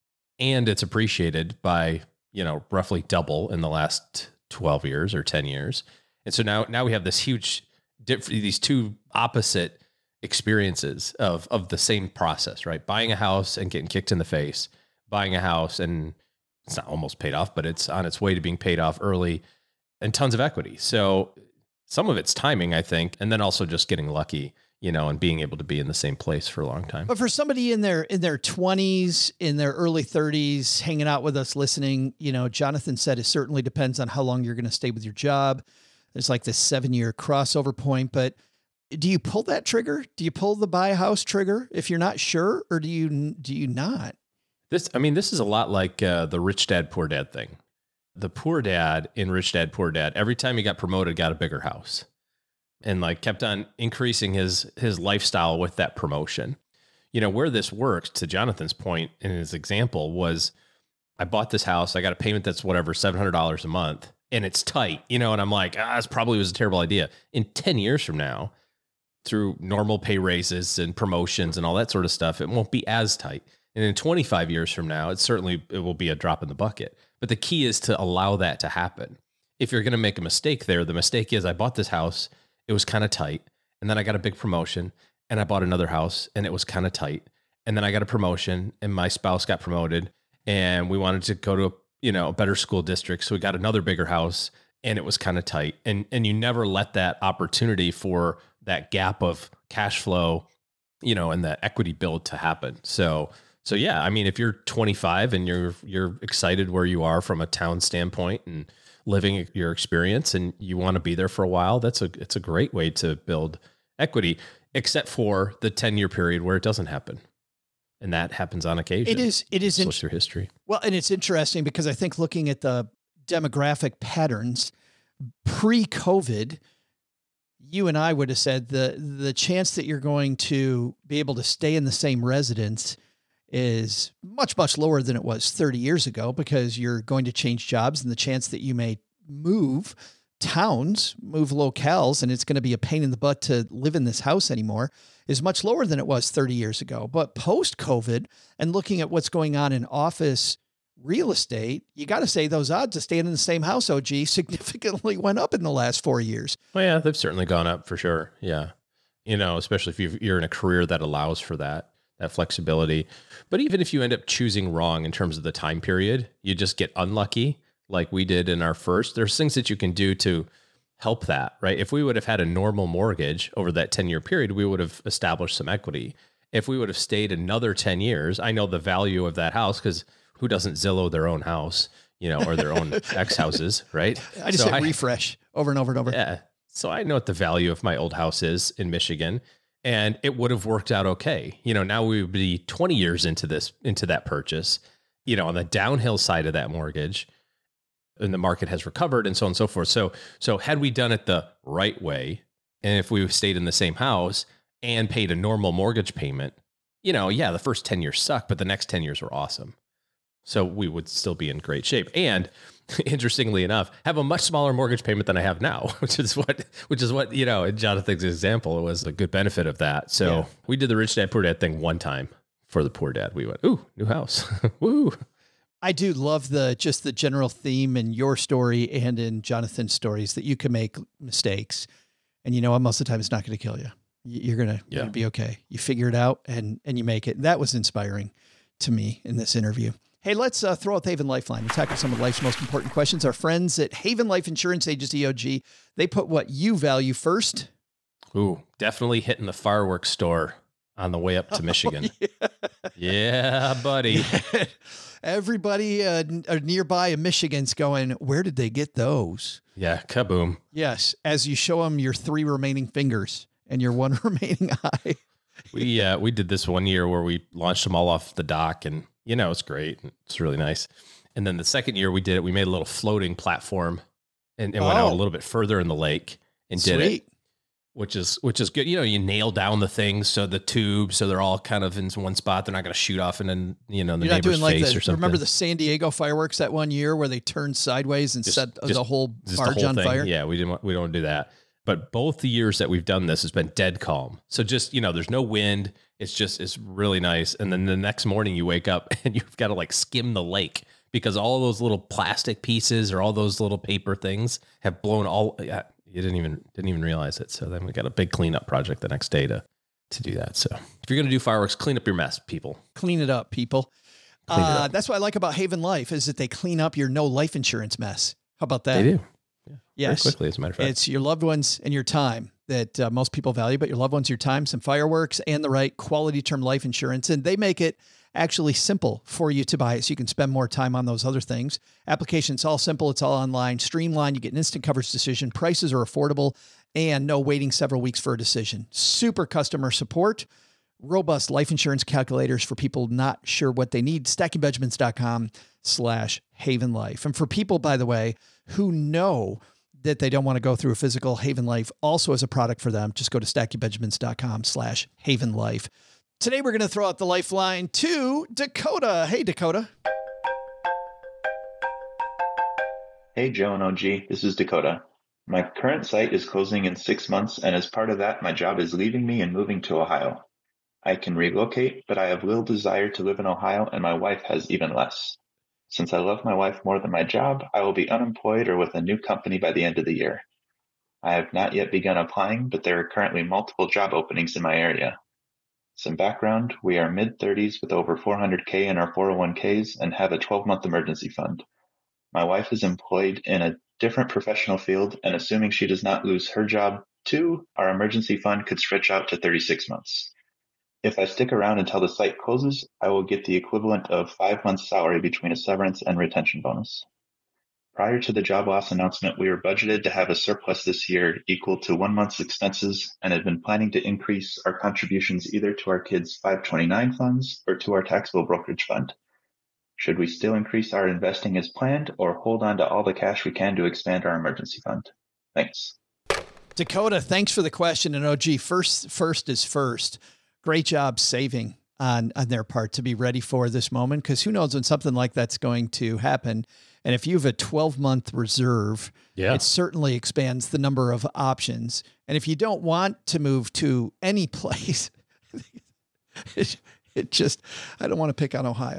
Speaker 2: And it's appreciated by, roughly double in the last 12 years or 10 years. And so now we have this huge, these two opposite experiences of the same process, right? Buying a house and getting kicked in the face, buying a house and it's not almost paid off, but it's on its way to being paid off early, and tons of equity. So some of it's timing, I think, and then also just getting lucky, and being able to be in the same place for a long time.
Speaker 1: But for somebody in their 20s, in their early 30s, hanging out with us, listening, Jonathan said it certainly depends on how long you're going to stay with your job. There's like this 7-year crossover point, but do you pull that trigger? Do you pull the buy a house trigger if you're not sure, or do you not?
Speaker 2: This is a lot like the Rich Dad, Poor Dad thing. The poor dad in Rich Dad, Poor Dad, every time he got promoted, got a bigger house and kept on increasing his lifestyle with that promotion. Where this worked, to Jonathan's point in his example, was I bought this house. I got a payment that's whatever, $700 a month, and it's tight, and I'm like, this probably was a terrible idea. In 10 years from now, through normal pay raises and promotions and all that sort of stuff, it won't be as tight. And in 25 years from now, it will be a drop in the bucket. But the key is to allow that to happen. If you're going to make a mistake there, the mistake is I bought this house, it was kind of tight. And then I got a big promotion and I bought another house and it was kind of tight. And then I got a promotion and my spouse got promoted and we wanted to go to a better school district. So we got another bigger house and it was kind of tight. And you never let that opportunity for that gap of cash flow, and that equity build to happen. So yeah, if you're 25 and you're excited where you are from a town standpoint and living your experience and you want to be there for a while, it's a great way to build equity, except for the 10-year period where it doesn't happen. And that happens on occasion.
Speaker 1: It is
Speaker 2: through history.
Speaker 1: Well, and it's interesting because I think looking at the demographic patterns pre-COVID, you and I would have said the chance that you're going to be able to stay in the same residence is much, much lower than it was 30 years ago, because you're going to change jobs and the chance that you may move towns, move locales, and it's going to be a pain in the butt to live in this house anymore is much lower than it was 30 years ago. But post-COVID and looking at what's going on in office real estate, you got to say those odds of staying in the same house, OG, significantly went up in the last 4 years.
Speaker 2: Well, yeah, they've certainly gone up for sure. Yeah. Especially if you're in a career that allows for that flexibility. But even if you end up choosing wrong in terms of the time period, you just get unlucky like we did in our first. There's things that you can do to help that, right? If we would have had a normal mortgage over that 10-year period, we would have established some equity. If we would have stayed another 10 years, I know the value of that house because who doesn't Zillow their own house, or their own ex houses, right?
Speaker 1: I just hit refresh over and over and over.
Speaker 2: Yeah. So I know what the value of my old house is in Michigan, and it would have worked out okay. Now we would be 20 years into that purchase, on the downhill side of that mortgage, and the market has recovered and so on and so forth. So had we done it the right way, and if we stayed in the same house and paid a normal mortgage payment, the first 10 years sucked, but the next 10 years were awesome. So we would still be in great shape. And interestingly enough, have a much smaller mortgage payment than I have now, which is what, in Jonathan's example, it was a good benefit of that. So we did the rich dad, poor dad thing one time for the poor dad. We went, ooh, new house. Woo.
Speaker 1: I do love the general theme in your story and in Jonathan's stories that you can make mistakes. And most of the time it's not going to kill you. You're going to be okay. You figure it out and you make it. And that was inspiring to me in this interview. Hey, let's throw out the Haven Lifeline and tackle some of life's most important questions. Our friends at Haven Life Insurance Agency, OG, they put what you value first.
Speaker 2: Ooh, definitely hitting the fireworks store on the way up to Michigan. Yeah, buddy.
Speaker 1: Everybody nearby in Michigan's going, where did they get those?
Speaker 2: Yeah, kaboom.
Speaker 1: Yes, as you show them your 3 remaining fingers and your 1 remaining eye.
Speaker 2: We did this one year where we launched them all off the dock, and it's great. It's really nice. And then the second year we did it, we made a little floating platform and went out a little bit further in the lake and did it, which is good. You nail down the things, so the tubes, so they're all kind of in one spot. They're not going to shoot off and then, the neighbor's face or something. Remember
Speaker 1: the San Diego fireworks that one year where they turned sideways and set the whole barge on fire?
Speaker 2: Yeah, we don't want to do that. But both the years that we've done this has been dead calm. So just, there's no wind. It's really nice. And then the next morning you wake up and you've got to skim the lake because all those little plastic pieces or all those little paper things have blown all. You didn't even realize it. So then we got a big cleanup project the next day to do that. So if you're going to do fireworks, clean up your mess, people.
Speaker 1: Clean it up, people. That's what I like about Haven Life is that they clean up your no life insurance mess. How about that?
Speaker 2: They do.
Speaker 1: Yes.
Speaker 2: Very quickly, as a matter of fact.
Speaker 1: It's your loved ones and your time that most people value, but your loved ones, your time, some fireworks, and the right quality term life insurance. And they make it actually simple for you to buy it so you can spend more time on those other things. Application's all simple. It's all online, streamlined. You get an instant coverage decision. Prices are affordable and no waiting several weeks for a decision. Super customer support. Robust life insurance calculators for people not sure what they need. StackingBenjamins.com/Haven Life. And for people, by the way, who know that they don't want to go through a physical, Haven Life also has a product for them. Just go to StackingBenjamins.com/Haven Life. Today, we're going to throw out the lifeline to Dakota. Hey, Dakota.
Speaker 12: Hey, Joe and OG. This is Dakota. My current site is closing in 6 months, and as part of that, my job is leaving me and moving to Ohio. I can relocate, but I have little desire to live in Ohio, and my wife has even less. Since I love my wife more than my job, I will be unemployed or with a new company by the end of the year. I have not yet begun applying, but there are currently multiple job openings in my area. Some background, we are mid-30s with over $400K in our 401ks and have a 12-month emergency fund. My wife is employed in a different professional field, and assuming she does not lose her job too, our emergency fund could stretch out to 36 months. If I stick around until the site closes, I will get the equivalent of 5 months' salary between a severance and retention bonus. Prior to the job loss announcement, we were budgeted to have a surplus this year equal to 1 month's expenses and had been planning to increase our contributions either to our kids' 529 funds or to our taxable brokerage fund. Should we still increase our investing as planned or hold on to all the cash we can to expand our emergency fund? Thanks.
Speaker 1: Dakota, thanks for the question. And OG, first is first. Great job saving on their part to be ready for this moment, because who knows when something like that's going to happen. And if you have a 12-month reserve, it certainly expands the number of options. And if you don't want to move to any place, I don't want to pick on Ohio.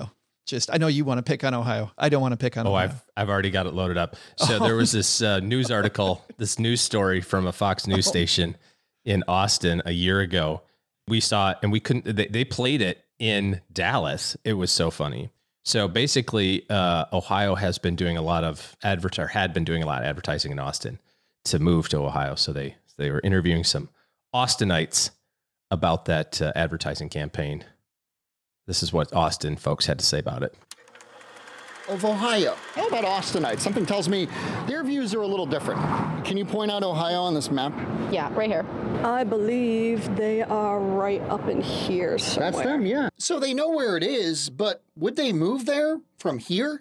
Speaker 1: I know you want to pick on Ohio. I don't want to pick on Ohio.
Speaker 2: I've already got it loaded up. So there was this news article, this news story from a Fox News station in Austin a year ago. We saw it and we couldn't, they played it in Dallas. It was so funny. So basically, Ohio has been doing a lot of advertising in Austin to move to Ohio. So they were interviewing some Austinites about that advertising campaign. This is what Austin folks had to say about it.
Speaker 13: Of Ohio. How about Austinites? Something tells me their views are a little different. Can you point out Ohio on this map?
Speaker 14: Yeah, right here. I believe they are right up in here somewhere.
Speaker 13: That's them, yeah. So they know where it is, but would they move there from here?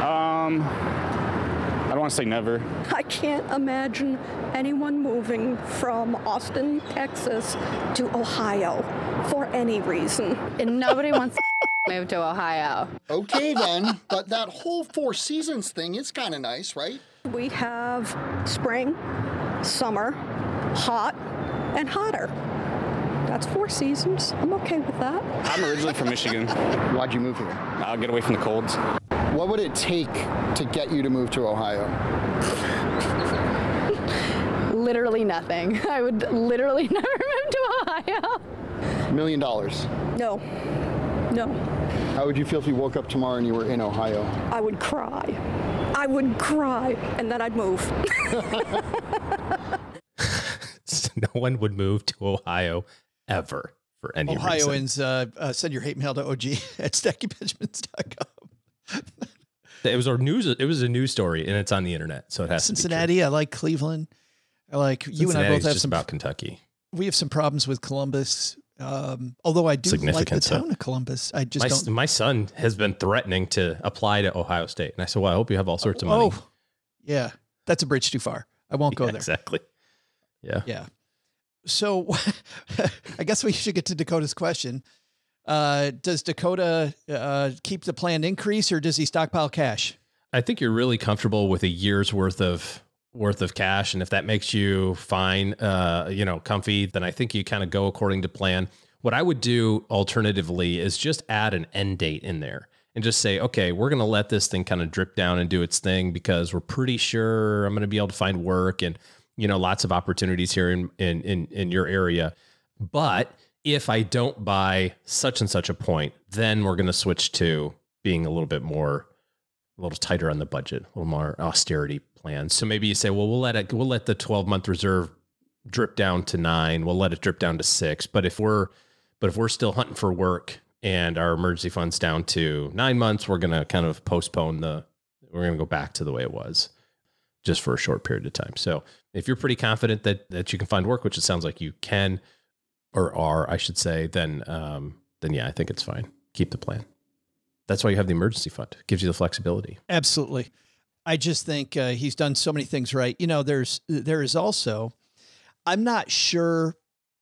Speaker 15: I don't want to say never.
Speaker 14: I can't imagine anyone moving from Austin, Texas to Ohio for any reason.
Speaker 16: And nobody wants to move to Ohio.
Speaker 13: Okay then, but that whole Four Seasons thing is kind of nice, right?
Speaker 14: We have spring, summer, hot, and hotter. That's 4 seasons. I'm okay with that.
Speaker 15: I'm originally from Michigan.
Speaker 13: Why'd you move here?
Speaker 15: I'll get away from the colds.
Speaker 13: What would it take to get you to move to Ohio?
Speaker 16: Literally nothing. I would literally never move to Ohio.
Speaker 13: $1 million.
Speaker 14: No.
Speaker 13: How would you feel if you woke up tomorrow and you were in Ohio?
Speaker 14: I would cry. And then I'd move.
Speaker 2: No one would move to Ohio ever for any reason.
Speaker 1: Ohioans, send your hate mail to og@stackingbenjamins.com.
Speaker 2: It was a news story, and it's on the internet, so it has
Speaker 1: Cincinnati.
Speaker 2: to be true.
Speaker 1: I like Cleveland. I like you and I
Speaker 2: Cincinnati's
Speaker 1: both have
Speaker 2: just
Speaker 1: some
Speaker 2: about Kentucky.
Speaker 1: We have some problems with Columbus. Although I do like the town of Columbus. I just don't.
Speaker 2: My son has been threatening to apply to Ohio State, and I said, "Well, I hope you have all sorts of money."
Speaker 1: Oh, yeah, that's a bridge too far. I won't go there.
Speaker 2: Exactly.
Speaker 1: Yeah. So, I guess we should get to Dakota's question. Does Dakota keep the planned increase, or does he stockpile cash?
Speaker 2: I think you're really comfortable with a year's worth of cash. And if that makes you fine, comfy, then I think you kind of go according to plan. What I would do alternatively is just add an end date in there and just say, okay, we're going to let this thing kind of drip down and do its thing because we're pretty sure I'm going to be able to find work and, lots of opportunities here in your area. But if I don't buy such and such a point, then we're going to switch to being a little tighter on the budget, a little more austerity plans. So maybe you say, well, we'll let the 12-month reserve drip down to 9. We'll let it drip down to 6. But if we're still hunting for work and our emergency fund's down to 9 months, we're going to kind of postpone we're going to go back to the way it was just for a short period of time. So if you're pretty confident that you can find work, which it sounds like you can, or are, I should say, then yeah, I think it's fine. Keep the plan. That's why you have the emergency fund. It gives you the flexibility.
Speaker 1: Absolutely. I just think he's done so many things right. There is also, I'm not sure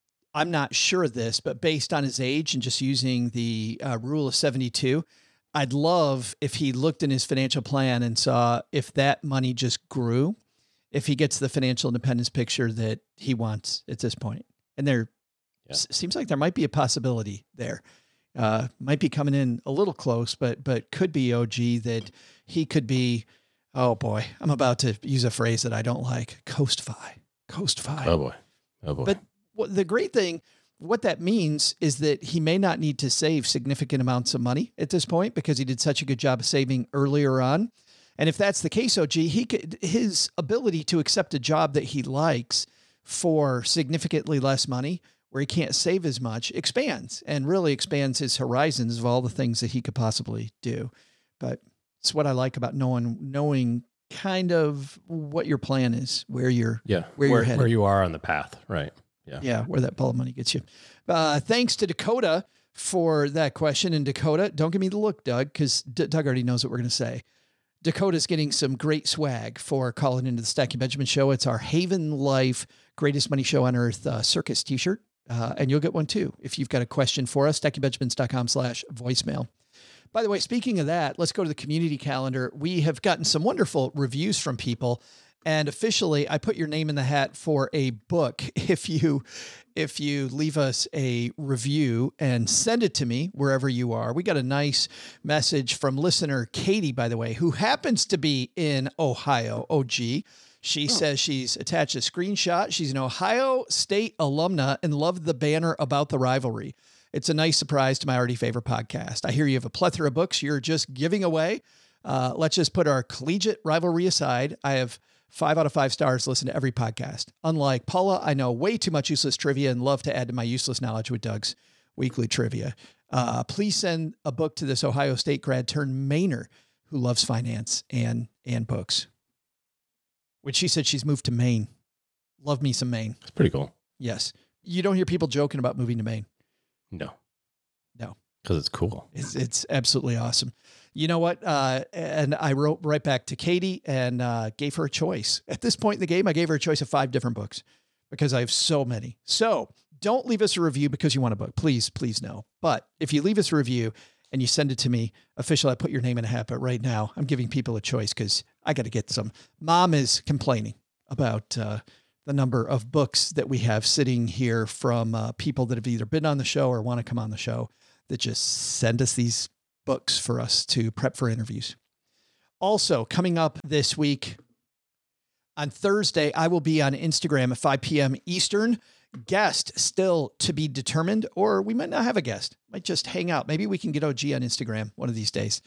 Speaker 1: of this, but based on his age and just using the rule of 72, I'd love if he looked in his financial plan and saw if that money just grew, if he gets the financial independence picture that he wants at this point. And seems like there might be a possibility there. Might be coming in a little close, but could be OG that he could be, oh boy, I'm about to use a phrase that I don't like. Coast-fi.
Speaker 2: Oh boy.
Speaker 1: But the great thing, what that means is that he may not need to save significant amounts of money at this point because he did such a good job of saving earlier on. And if that's the case, OG, his ability to accept a job that he likes for significantly less money, where he can't save as much, expands his horizons of all the things that he could possibly do. But it's what I like about knowing kind of what your plan is, where you're headed.
Speaker 2: Where you are on the path. Right.
Speaker 1: Yeah. Where that ball of money gets you. Thanks to Dakota for that question. And Dakota, don't give me the look, Doug, because Doug already knows what we're going to say. Dakota's getting some great swag for calling into the Stacking Benjamin Show. It's our Haven Life Greatest Money Show on Earth circus t-shirt. And you'll get one too if you've got a question for us, stackingbenjamins.com/voicemail. By the way, speaking of that, let's go to the community calendar. We have gotten some wonderful reviews from people, And officially, I put your name in the hat for a book if you leave us a review and send it to me wherever you are. We got a nice message from listener Katie, by the way, who happens to be in Ohio, OG. She says she's attached a screenshot. She's an Ohio State alumna and loved the banner about the rivalry. It's a nice surprise to my already favorite podcast. I hear you have a plethora of books you're just giving away. Let's just put our collegiate rivalry aside. I have 5 out of 5 stars listen to every podcast. Unlike Paula, I know way too much useless trivia and love to add to my useless knowledge with Doug's weekly trivia. Please send a book to this Ohio State grad turned Mainer who loves finance and books. Which she said she's moved to Maine. Love me some Maine.
Speaker 2: It's pretty cool.
Speaker 1: Yes. You don't hear people joking about moving to Maine.
Speaker 2: No.
Speaker 1: Because
Speaker 2: it's cool.
Speaker 1: It's absolutely awesome. You know what? And I wrote right back to Katie and gave her a choice. At this point in the game, I gave her a choice of 5 different books because I have so many. So don't leave us a review because you want a book. Please, please no. But if you leave us a review and you send it to me, officially, I put your name in a hat. But right now, I'm giving people a choice because I got to get some. Mom is complaining about the number of books that we have sitting here from people that have either been on the show or want to come on the show that just send us these books for us to prep for interviews. Also, coming up this week on Thursday, I will be on Instagram at 5 p.m. Eastern. Guest still to be determined, or we might not have a guest. Might just hang out. Maybe we can get OG on Instagram one of these days.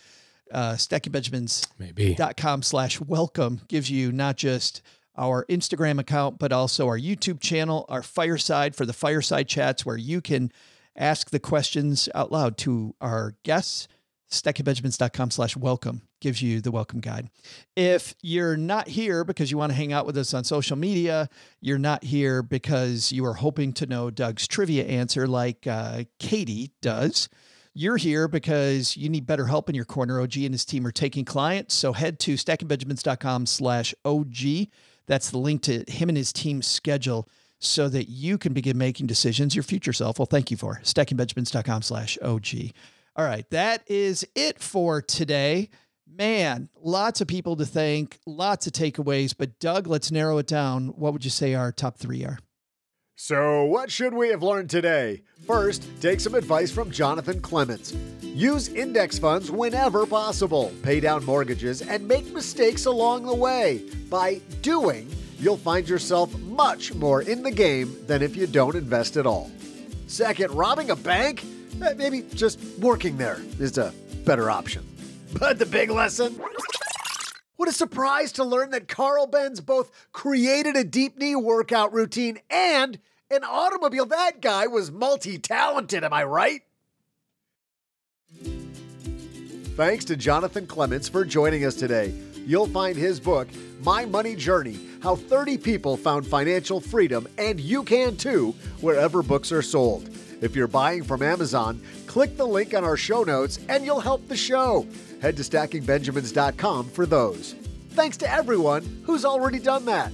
Speaker 1: StackingBenjamins.com/welcome gives you not just our Instagram account, but also our YouTube channel, our Fireside for the Fireside Chats, where you can ask the questions out loud to our guests. StackingBenjamins.com/welcome gives you the welcome guide. If you're not here because you want to hang out with us on social media, you're not here because you are hoping to know Doug's trivia answer like Katie does. You're here because you need better help in your corner. OG and his team are taking clients. So head to StackingBenjamins.com/OG. That's the link to him and his team's schedule so that you can begin making decisions your future self will thank you for. StackingBenjamins.com/OG. All right, that is it for today. Man, lots of people to thank, lots of takeaways. But Doug, let's narrow it down. What would you say our top 3 are?
Speaker 4: So what should we have learned today? First, take some advice from Jonathan Clements. Use index funds whenever possible. Pay down mortgages and make mistakes along the way. By doing, you'll find yourself much more in the game than if you don't invest at all. Second, robbing a bank? Maybe just working there is a better option. But the big lesson? What a surprise to learn that Carl Benz both created a deep knee workout routine and an automobile. That guy was multi-talented, am I right? Thanks to Jonathan Clements for joining us today. You'll find his book, My Money Journey, How 30 People Found Financial Freedom, and you can too, wherever books are sold. If you're buying from Amazon, click the link on our show notes and you'll help the show. Head to StackingBenjamins.com for those. Thanks to everyone who's already done that.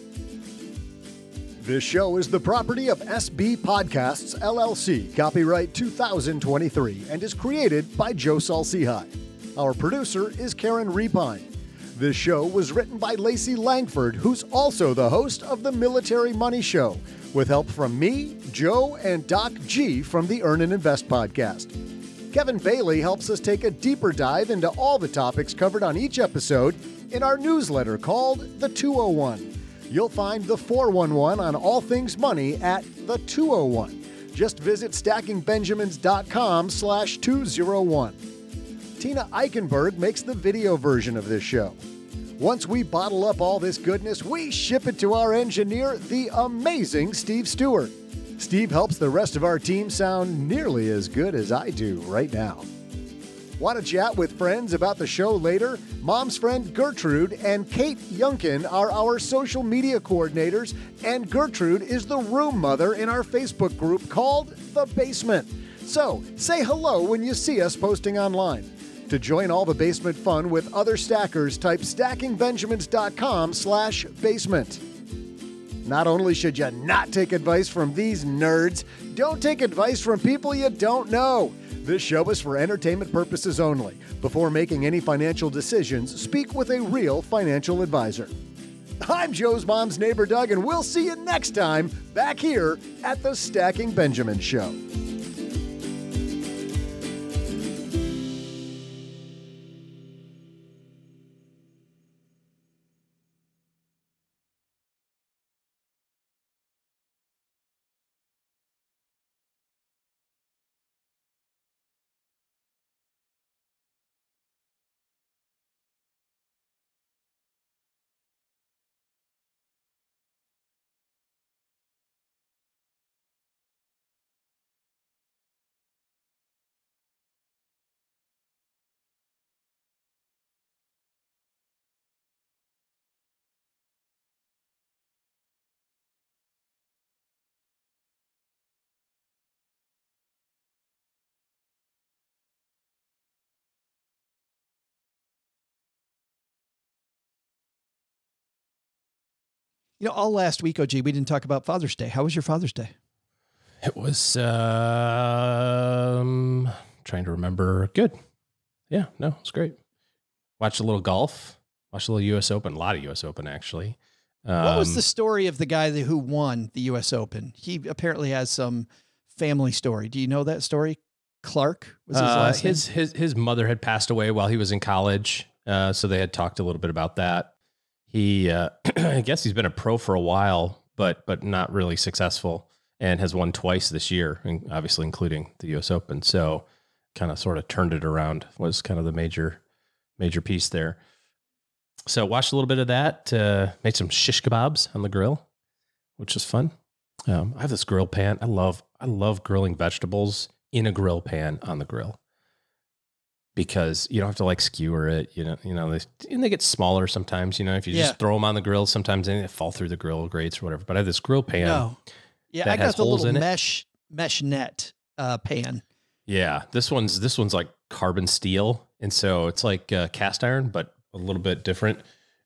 Speaker 4: This show is the property of SB Podcasts, LLC, copyright 2023, and is created by Joe Salcihai. Our producer is Karen Repine. This show was written by Lacey Langford, who's also the host of the Military Money Show, with help from me, Joe, and Doc G from the Earn and Invest podcast. Kevin Bailey helps us take a deeper dive into all the topics covered on each episode in our newsletter called The 201. You'll find the 411 on all things money at The 201. Just visit StackingBenjamins.com/201. Tina Eichenberg makes the video version of this show. Once we bottle up all this goodness, we ship it to our engineer, the amazing Steve Stewart. Steve helps the rest of our team sound nearly as good as I do right now. Want to chat with friends about the show later? Mom's friend Gertrude and Kate Yunkin are our social media coordinators, and Gertrude is the room mother in our Facebook group called The Basement. So say hello when you see us posting online. To join all the basement fun with other stackers, type StackingBenjamins.com/basement. Not only should you not take advice from these nerds, don't take advice from people you don't know. This show is for entertainment purposes only. Before making any financial decisions, speak with a real financial advisor. I'm Joe's mom's neighbor, Doug, and we'll see you next time back here at the Stacking Benjamin Show.
Speaker 1: You know, all last week, OG, we didn't talk about Father's Day. How was your Father's Day?
Speaker 2: It was, trying to remember. Good. Yeah, no, it was great. Watched a little golf, watched a little U.S. Open, a lot of U.S. Open, actually.
Speaker 1: What was the story of the guy who won the U.S. Open? He apparently has some family story. Do you know that story? Clark was his last name?
Speaker 2: His mother had passed away while he was in college, so they had talked a little bit about that. He, I guess he's been a pro for a while, but not really successful, and has won twice this year, and obviously including the U.S. Open. So kind of sort of turned it around, was kind of the major piece there. So watched a little bit of that, made some shish kebabs on the grill, which was fun. I have this grill pan. I love grilling vegetables in a grill pan on the grill, because you don't have to like skewer it, they get smaller sometimes, if you just throw them on the grill, sometimes they fall through the grill grates or whatever. But I have this grill pan.
Speaker 1: No. Yeah, I got the little mesh net pan.
Speaker 2: Yeah, this one's like carbon steel, and so it's like cast iron, but a little bit different.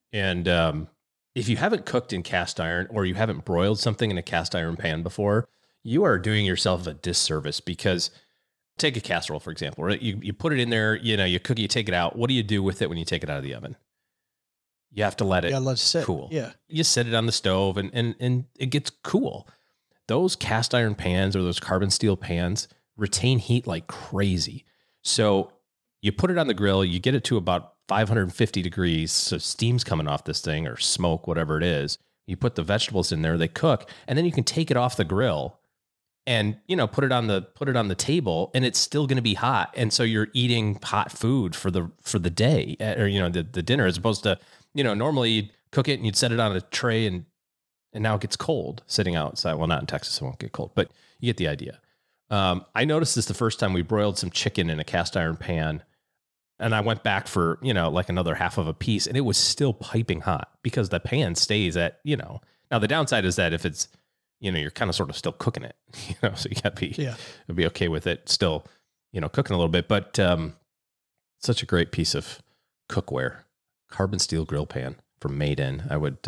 Speaker 2: And if you haven't cooked in cast iron, or you haven't broiled something in a cast iron pan before, you are doing yourself a disservice, because take a casserole, for example, right? You put it in there, you cook it, you take it out. What do you do with it when you take it out of the oven? You have to let it cool.
Speaker 1: Yeah.
Speaker 2: You set it on the stove and it gets cool. Those cast iron pans or those carbon steel pans retain heat like crazy. So you put it on the grill, you get it to about 550 degrees. So steam's coming off this thing, or smoke, whatever it is. You put the vegetables in there, they cook, and then you can take it off the grill and, put it on the table, and it's still going to be hot. And so you're eating hot food for the day, or, the dinner, as opposed to, normally you'd cook it and you'd set it on a tray, and now it gets cold sitting outside. Well, not in Texas, it won't get cold, but you get the idea. I noticed this the first time we broiled some chicken in a cast iron pan, and I went back for, like another half of a piece, and it was still piping hot, because the pan stays at, now the downside is that if it's, you're kind of sort of still cooking it, so you got to be okay with it still, cooking a little bit. But such a great piece of cookware, carbon steel grill pan from Made In. I would,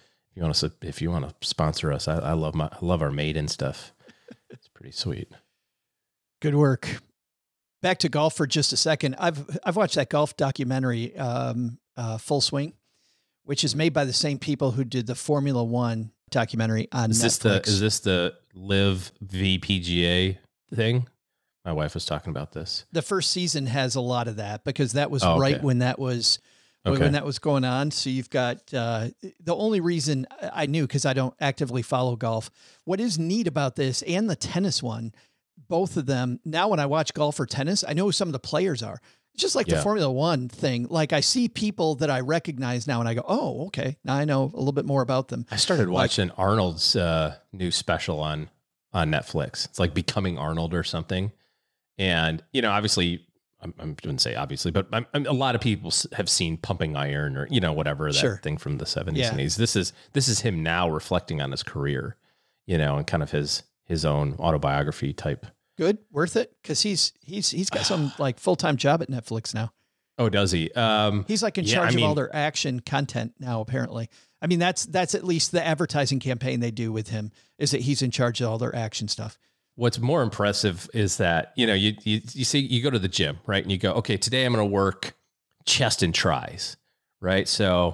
Speaker 2: if you want to sponsor us, I love our Made In stuff. It's pretty sweet.
Speaker 1: Good work. Back to golf for just a second. I've watched that golf documentary, Full Swing, which is made by the same people who did the Formula One documentary on Netflix.
Speaker 2: Is this the Live VPGA thing? My wife was talking about this.
Speaker 1: The first season has a lot of that, because that was when that was going on. So you've got the only reason I knew, because I don't actively follow golf. What is neat about this and the tennis one, both of them, now when I watch golf or tennis, I know who some of the players are. Just like the Formula One thing. Like, I see people that I recognize now, and I go, oh, okay, now I know a little bit more about them.
Speaker 2: I started watching Arnold's new special on Netflix. It's like Becoming Arnold or something. And, obviously, I wouldn't say obviously, but a lot of people have seen Pumping Iron, or, whatever, that thing from the 70s and 80s. This is him now reflecting on his career, and kind of his own autobiography type.
Speaker 1: Good, worth it, because he's got some like full-time job at Netflix now.
Speaker 2: Oh, does he?
Speaker 1: He's like in charge of all their action content now, apparently. I mean, that's at least the advertising campaign they do with him, is that he's in charge of all their action stuff.
Speaker 2: What's more impressive is that, you see, you go to the gym, right? And you go, okay, today I'm going to work chest and tris, right? So,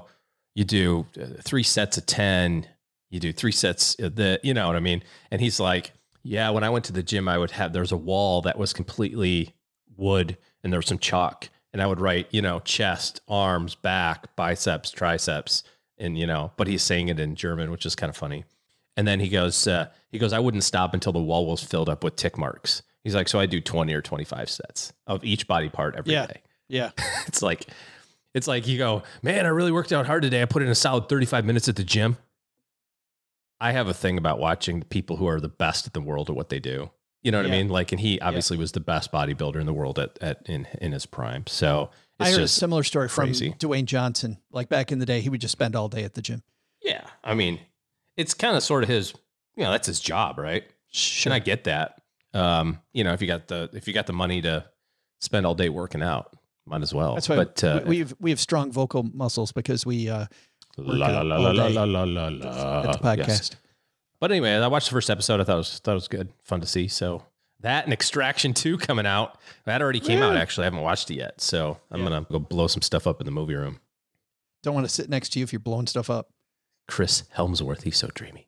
Speaker 2: you do 3 sets of 10, you do 3 sets of you know what I mean? And he's like, yeah, when I went to the gym, there's a wall that was completely wood and there was some chalk, and I would write, you know, chest, arms, back, biceps, triceps, and, you know, but he's saying it in German, which is kind of funny. And then he goes, I wouldn't stop until the wall was filled up with tick marks. He's like, so I do 20 or 25 sets of each body part every day.
Speaker 1: Yeah.
Speaker 2: It's like you go, man, I really worked out hard today. I put in a solid 35 minutes at the gym. I have a thing about watching the people who are the best in the world at what they do. You know what I mean? Like, and he obviously was the best bodybuilder in the world in his prime. So it's
Speaker 1: I heard
Speaker 2: just
Speaker 1: a similar story
Speaker 2: crazy.
Speaker 1: from Dwayne Johnson. Like back in the day, he would just spend all day at the gym.
Speaker 2: Yeah. I mean, it's kind of sort of his, you know, that's his job, right?
Speaker 1: Sure.
Speaker 2: And I get that. You know, if you got the money to spend all day working out, might as well.
Speaker 1: That's why we have strong vocal muscles because we work out all day at the podcast.
Speaker 2: Yes. But anyway, I watched the first episode. I thought it was good, fun to see. So that and Extraction 2 coming out. That already came out. Actually, I haven't watched it yet. So I'm gonna go blow some stuff up in the movie room.
Speaker 1: Don't want to sit next to you if you're blowing stuff up.
Speaker 2: Chris Helmsworth, he's so dreamy.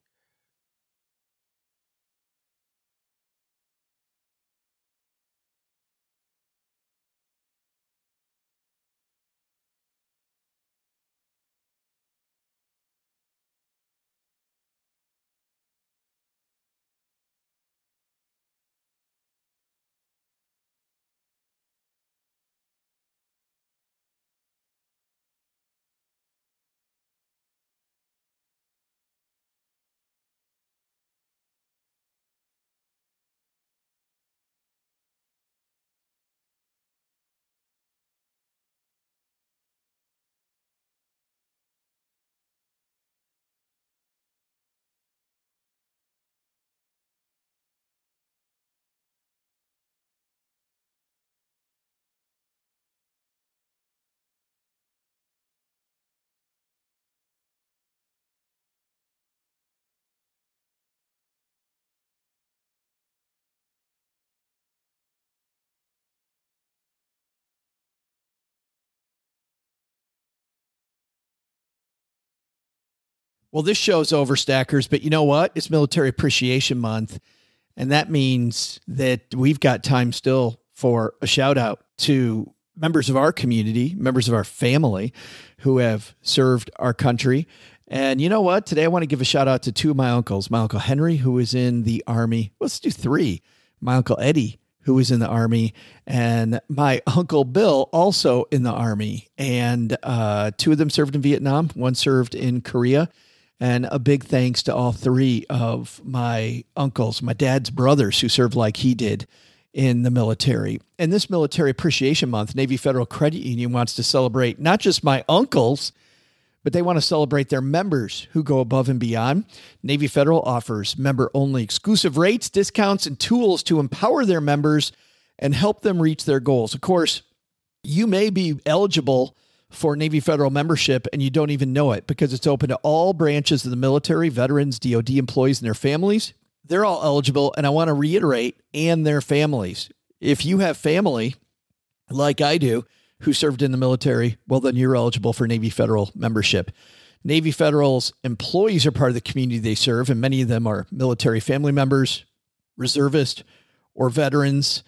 Speaker 1: Well, this show's over, Stackers, but you know what? It's Military Appreciation Month, and that means that we've got time still for a shout out to members of our community, members of our family who have served our country. And you know what? Today I want to give a shout out to 2 of my uncles. My Uncle Henry, who was in the Army. Let's do 3. My Uncle Eddie, who was in the Army, and my Uncle Bill, also in the Army. And 2 of them served in Vietnam. 1 served in Korea. And a big thanks to all 3 of my uncles, my dad's brothers, who served like he did in the military. And this Military Appreciation Month, Navy Federal Credit Union wants to celebrate not just my uncles, but they want to celebrate their members who go above and beyond. Navy Federal offers member-only exclusive rates, discounts, and tools to empower their members and help them reach their goals. Of course, you may be eligible for Navy Federal membership, and you don't even know it because it's open to all branches of the military, veterans, DOD employees, and their families. They're all eligible, and I want to reiterate, and their families. If you have family, like I do, who served in the military, well, then you're eligible for Navy Federal membership. Navy Federal's employees are part of the community they serve, and many of them are military family members, reservists, or veterans.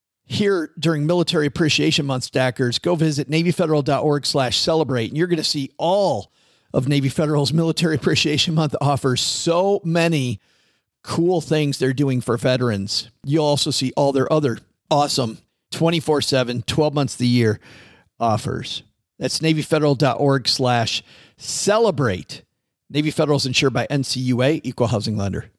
Speaker 1: Here during Military Appreciation Month, Stackers, go visit NavyFederal.org/celebrate, and you're going to see all of Navy Federal's Military Appreciation Month offers. So many cool things they're doing for veterans. You'll also see all their other awesome 24/7, 12 months of the year offers. That's NavyFederal.org/celebrate. Navy Federal is insured by NCUA, Equal Housing Lender.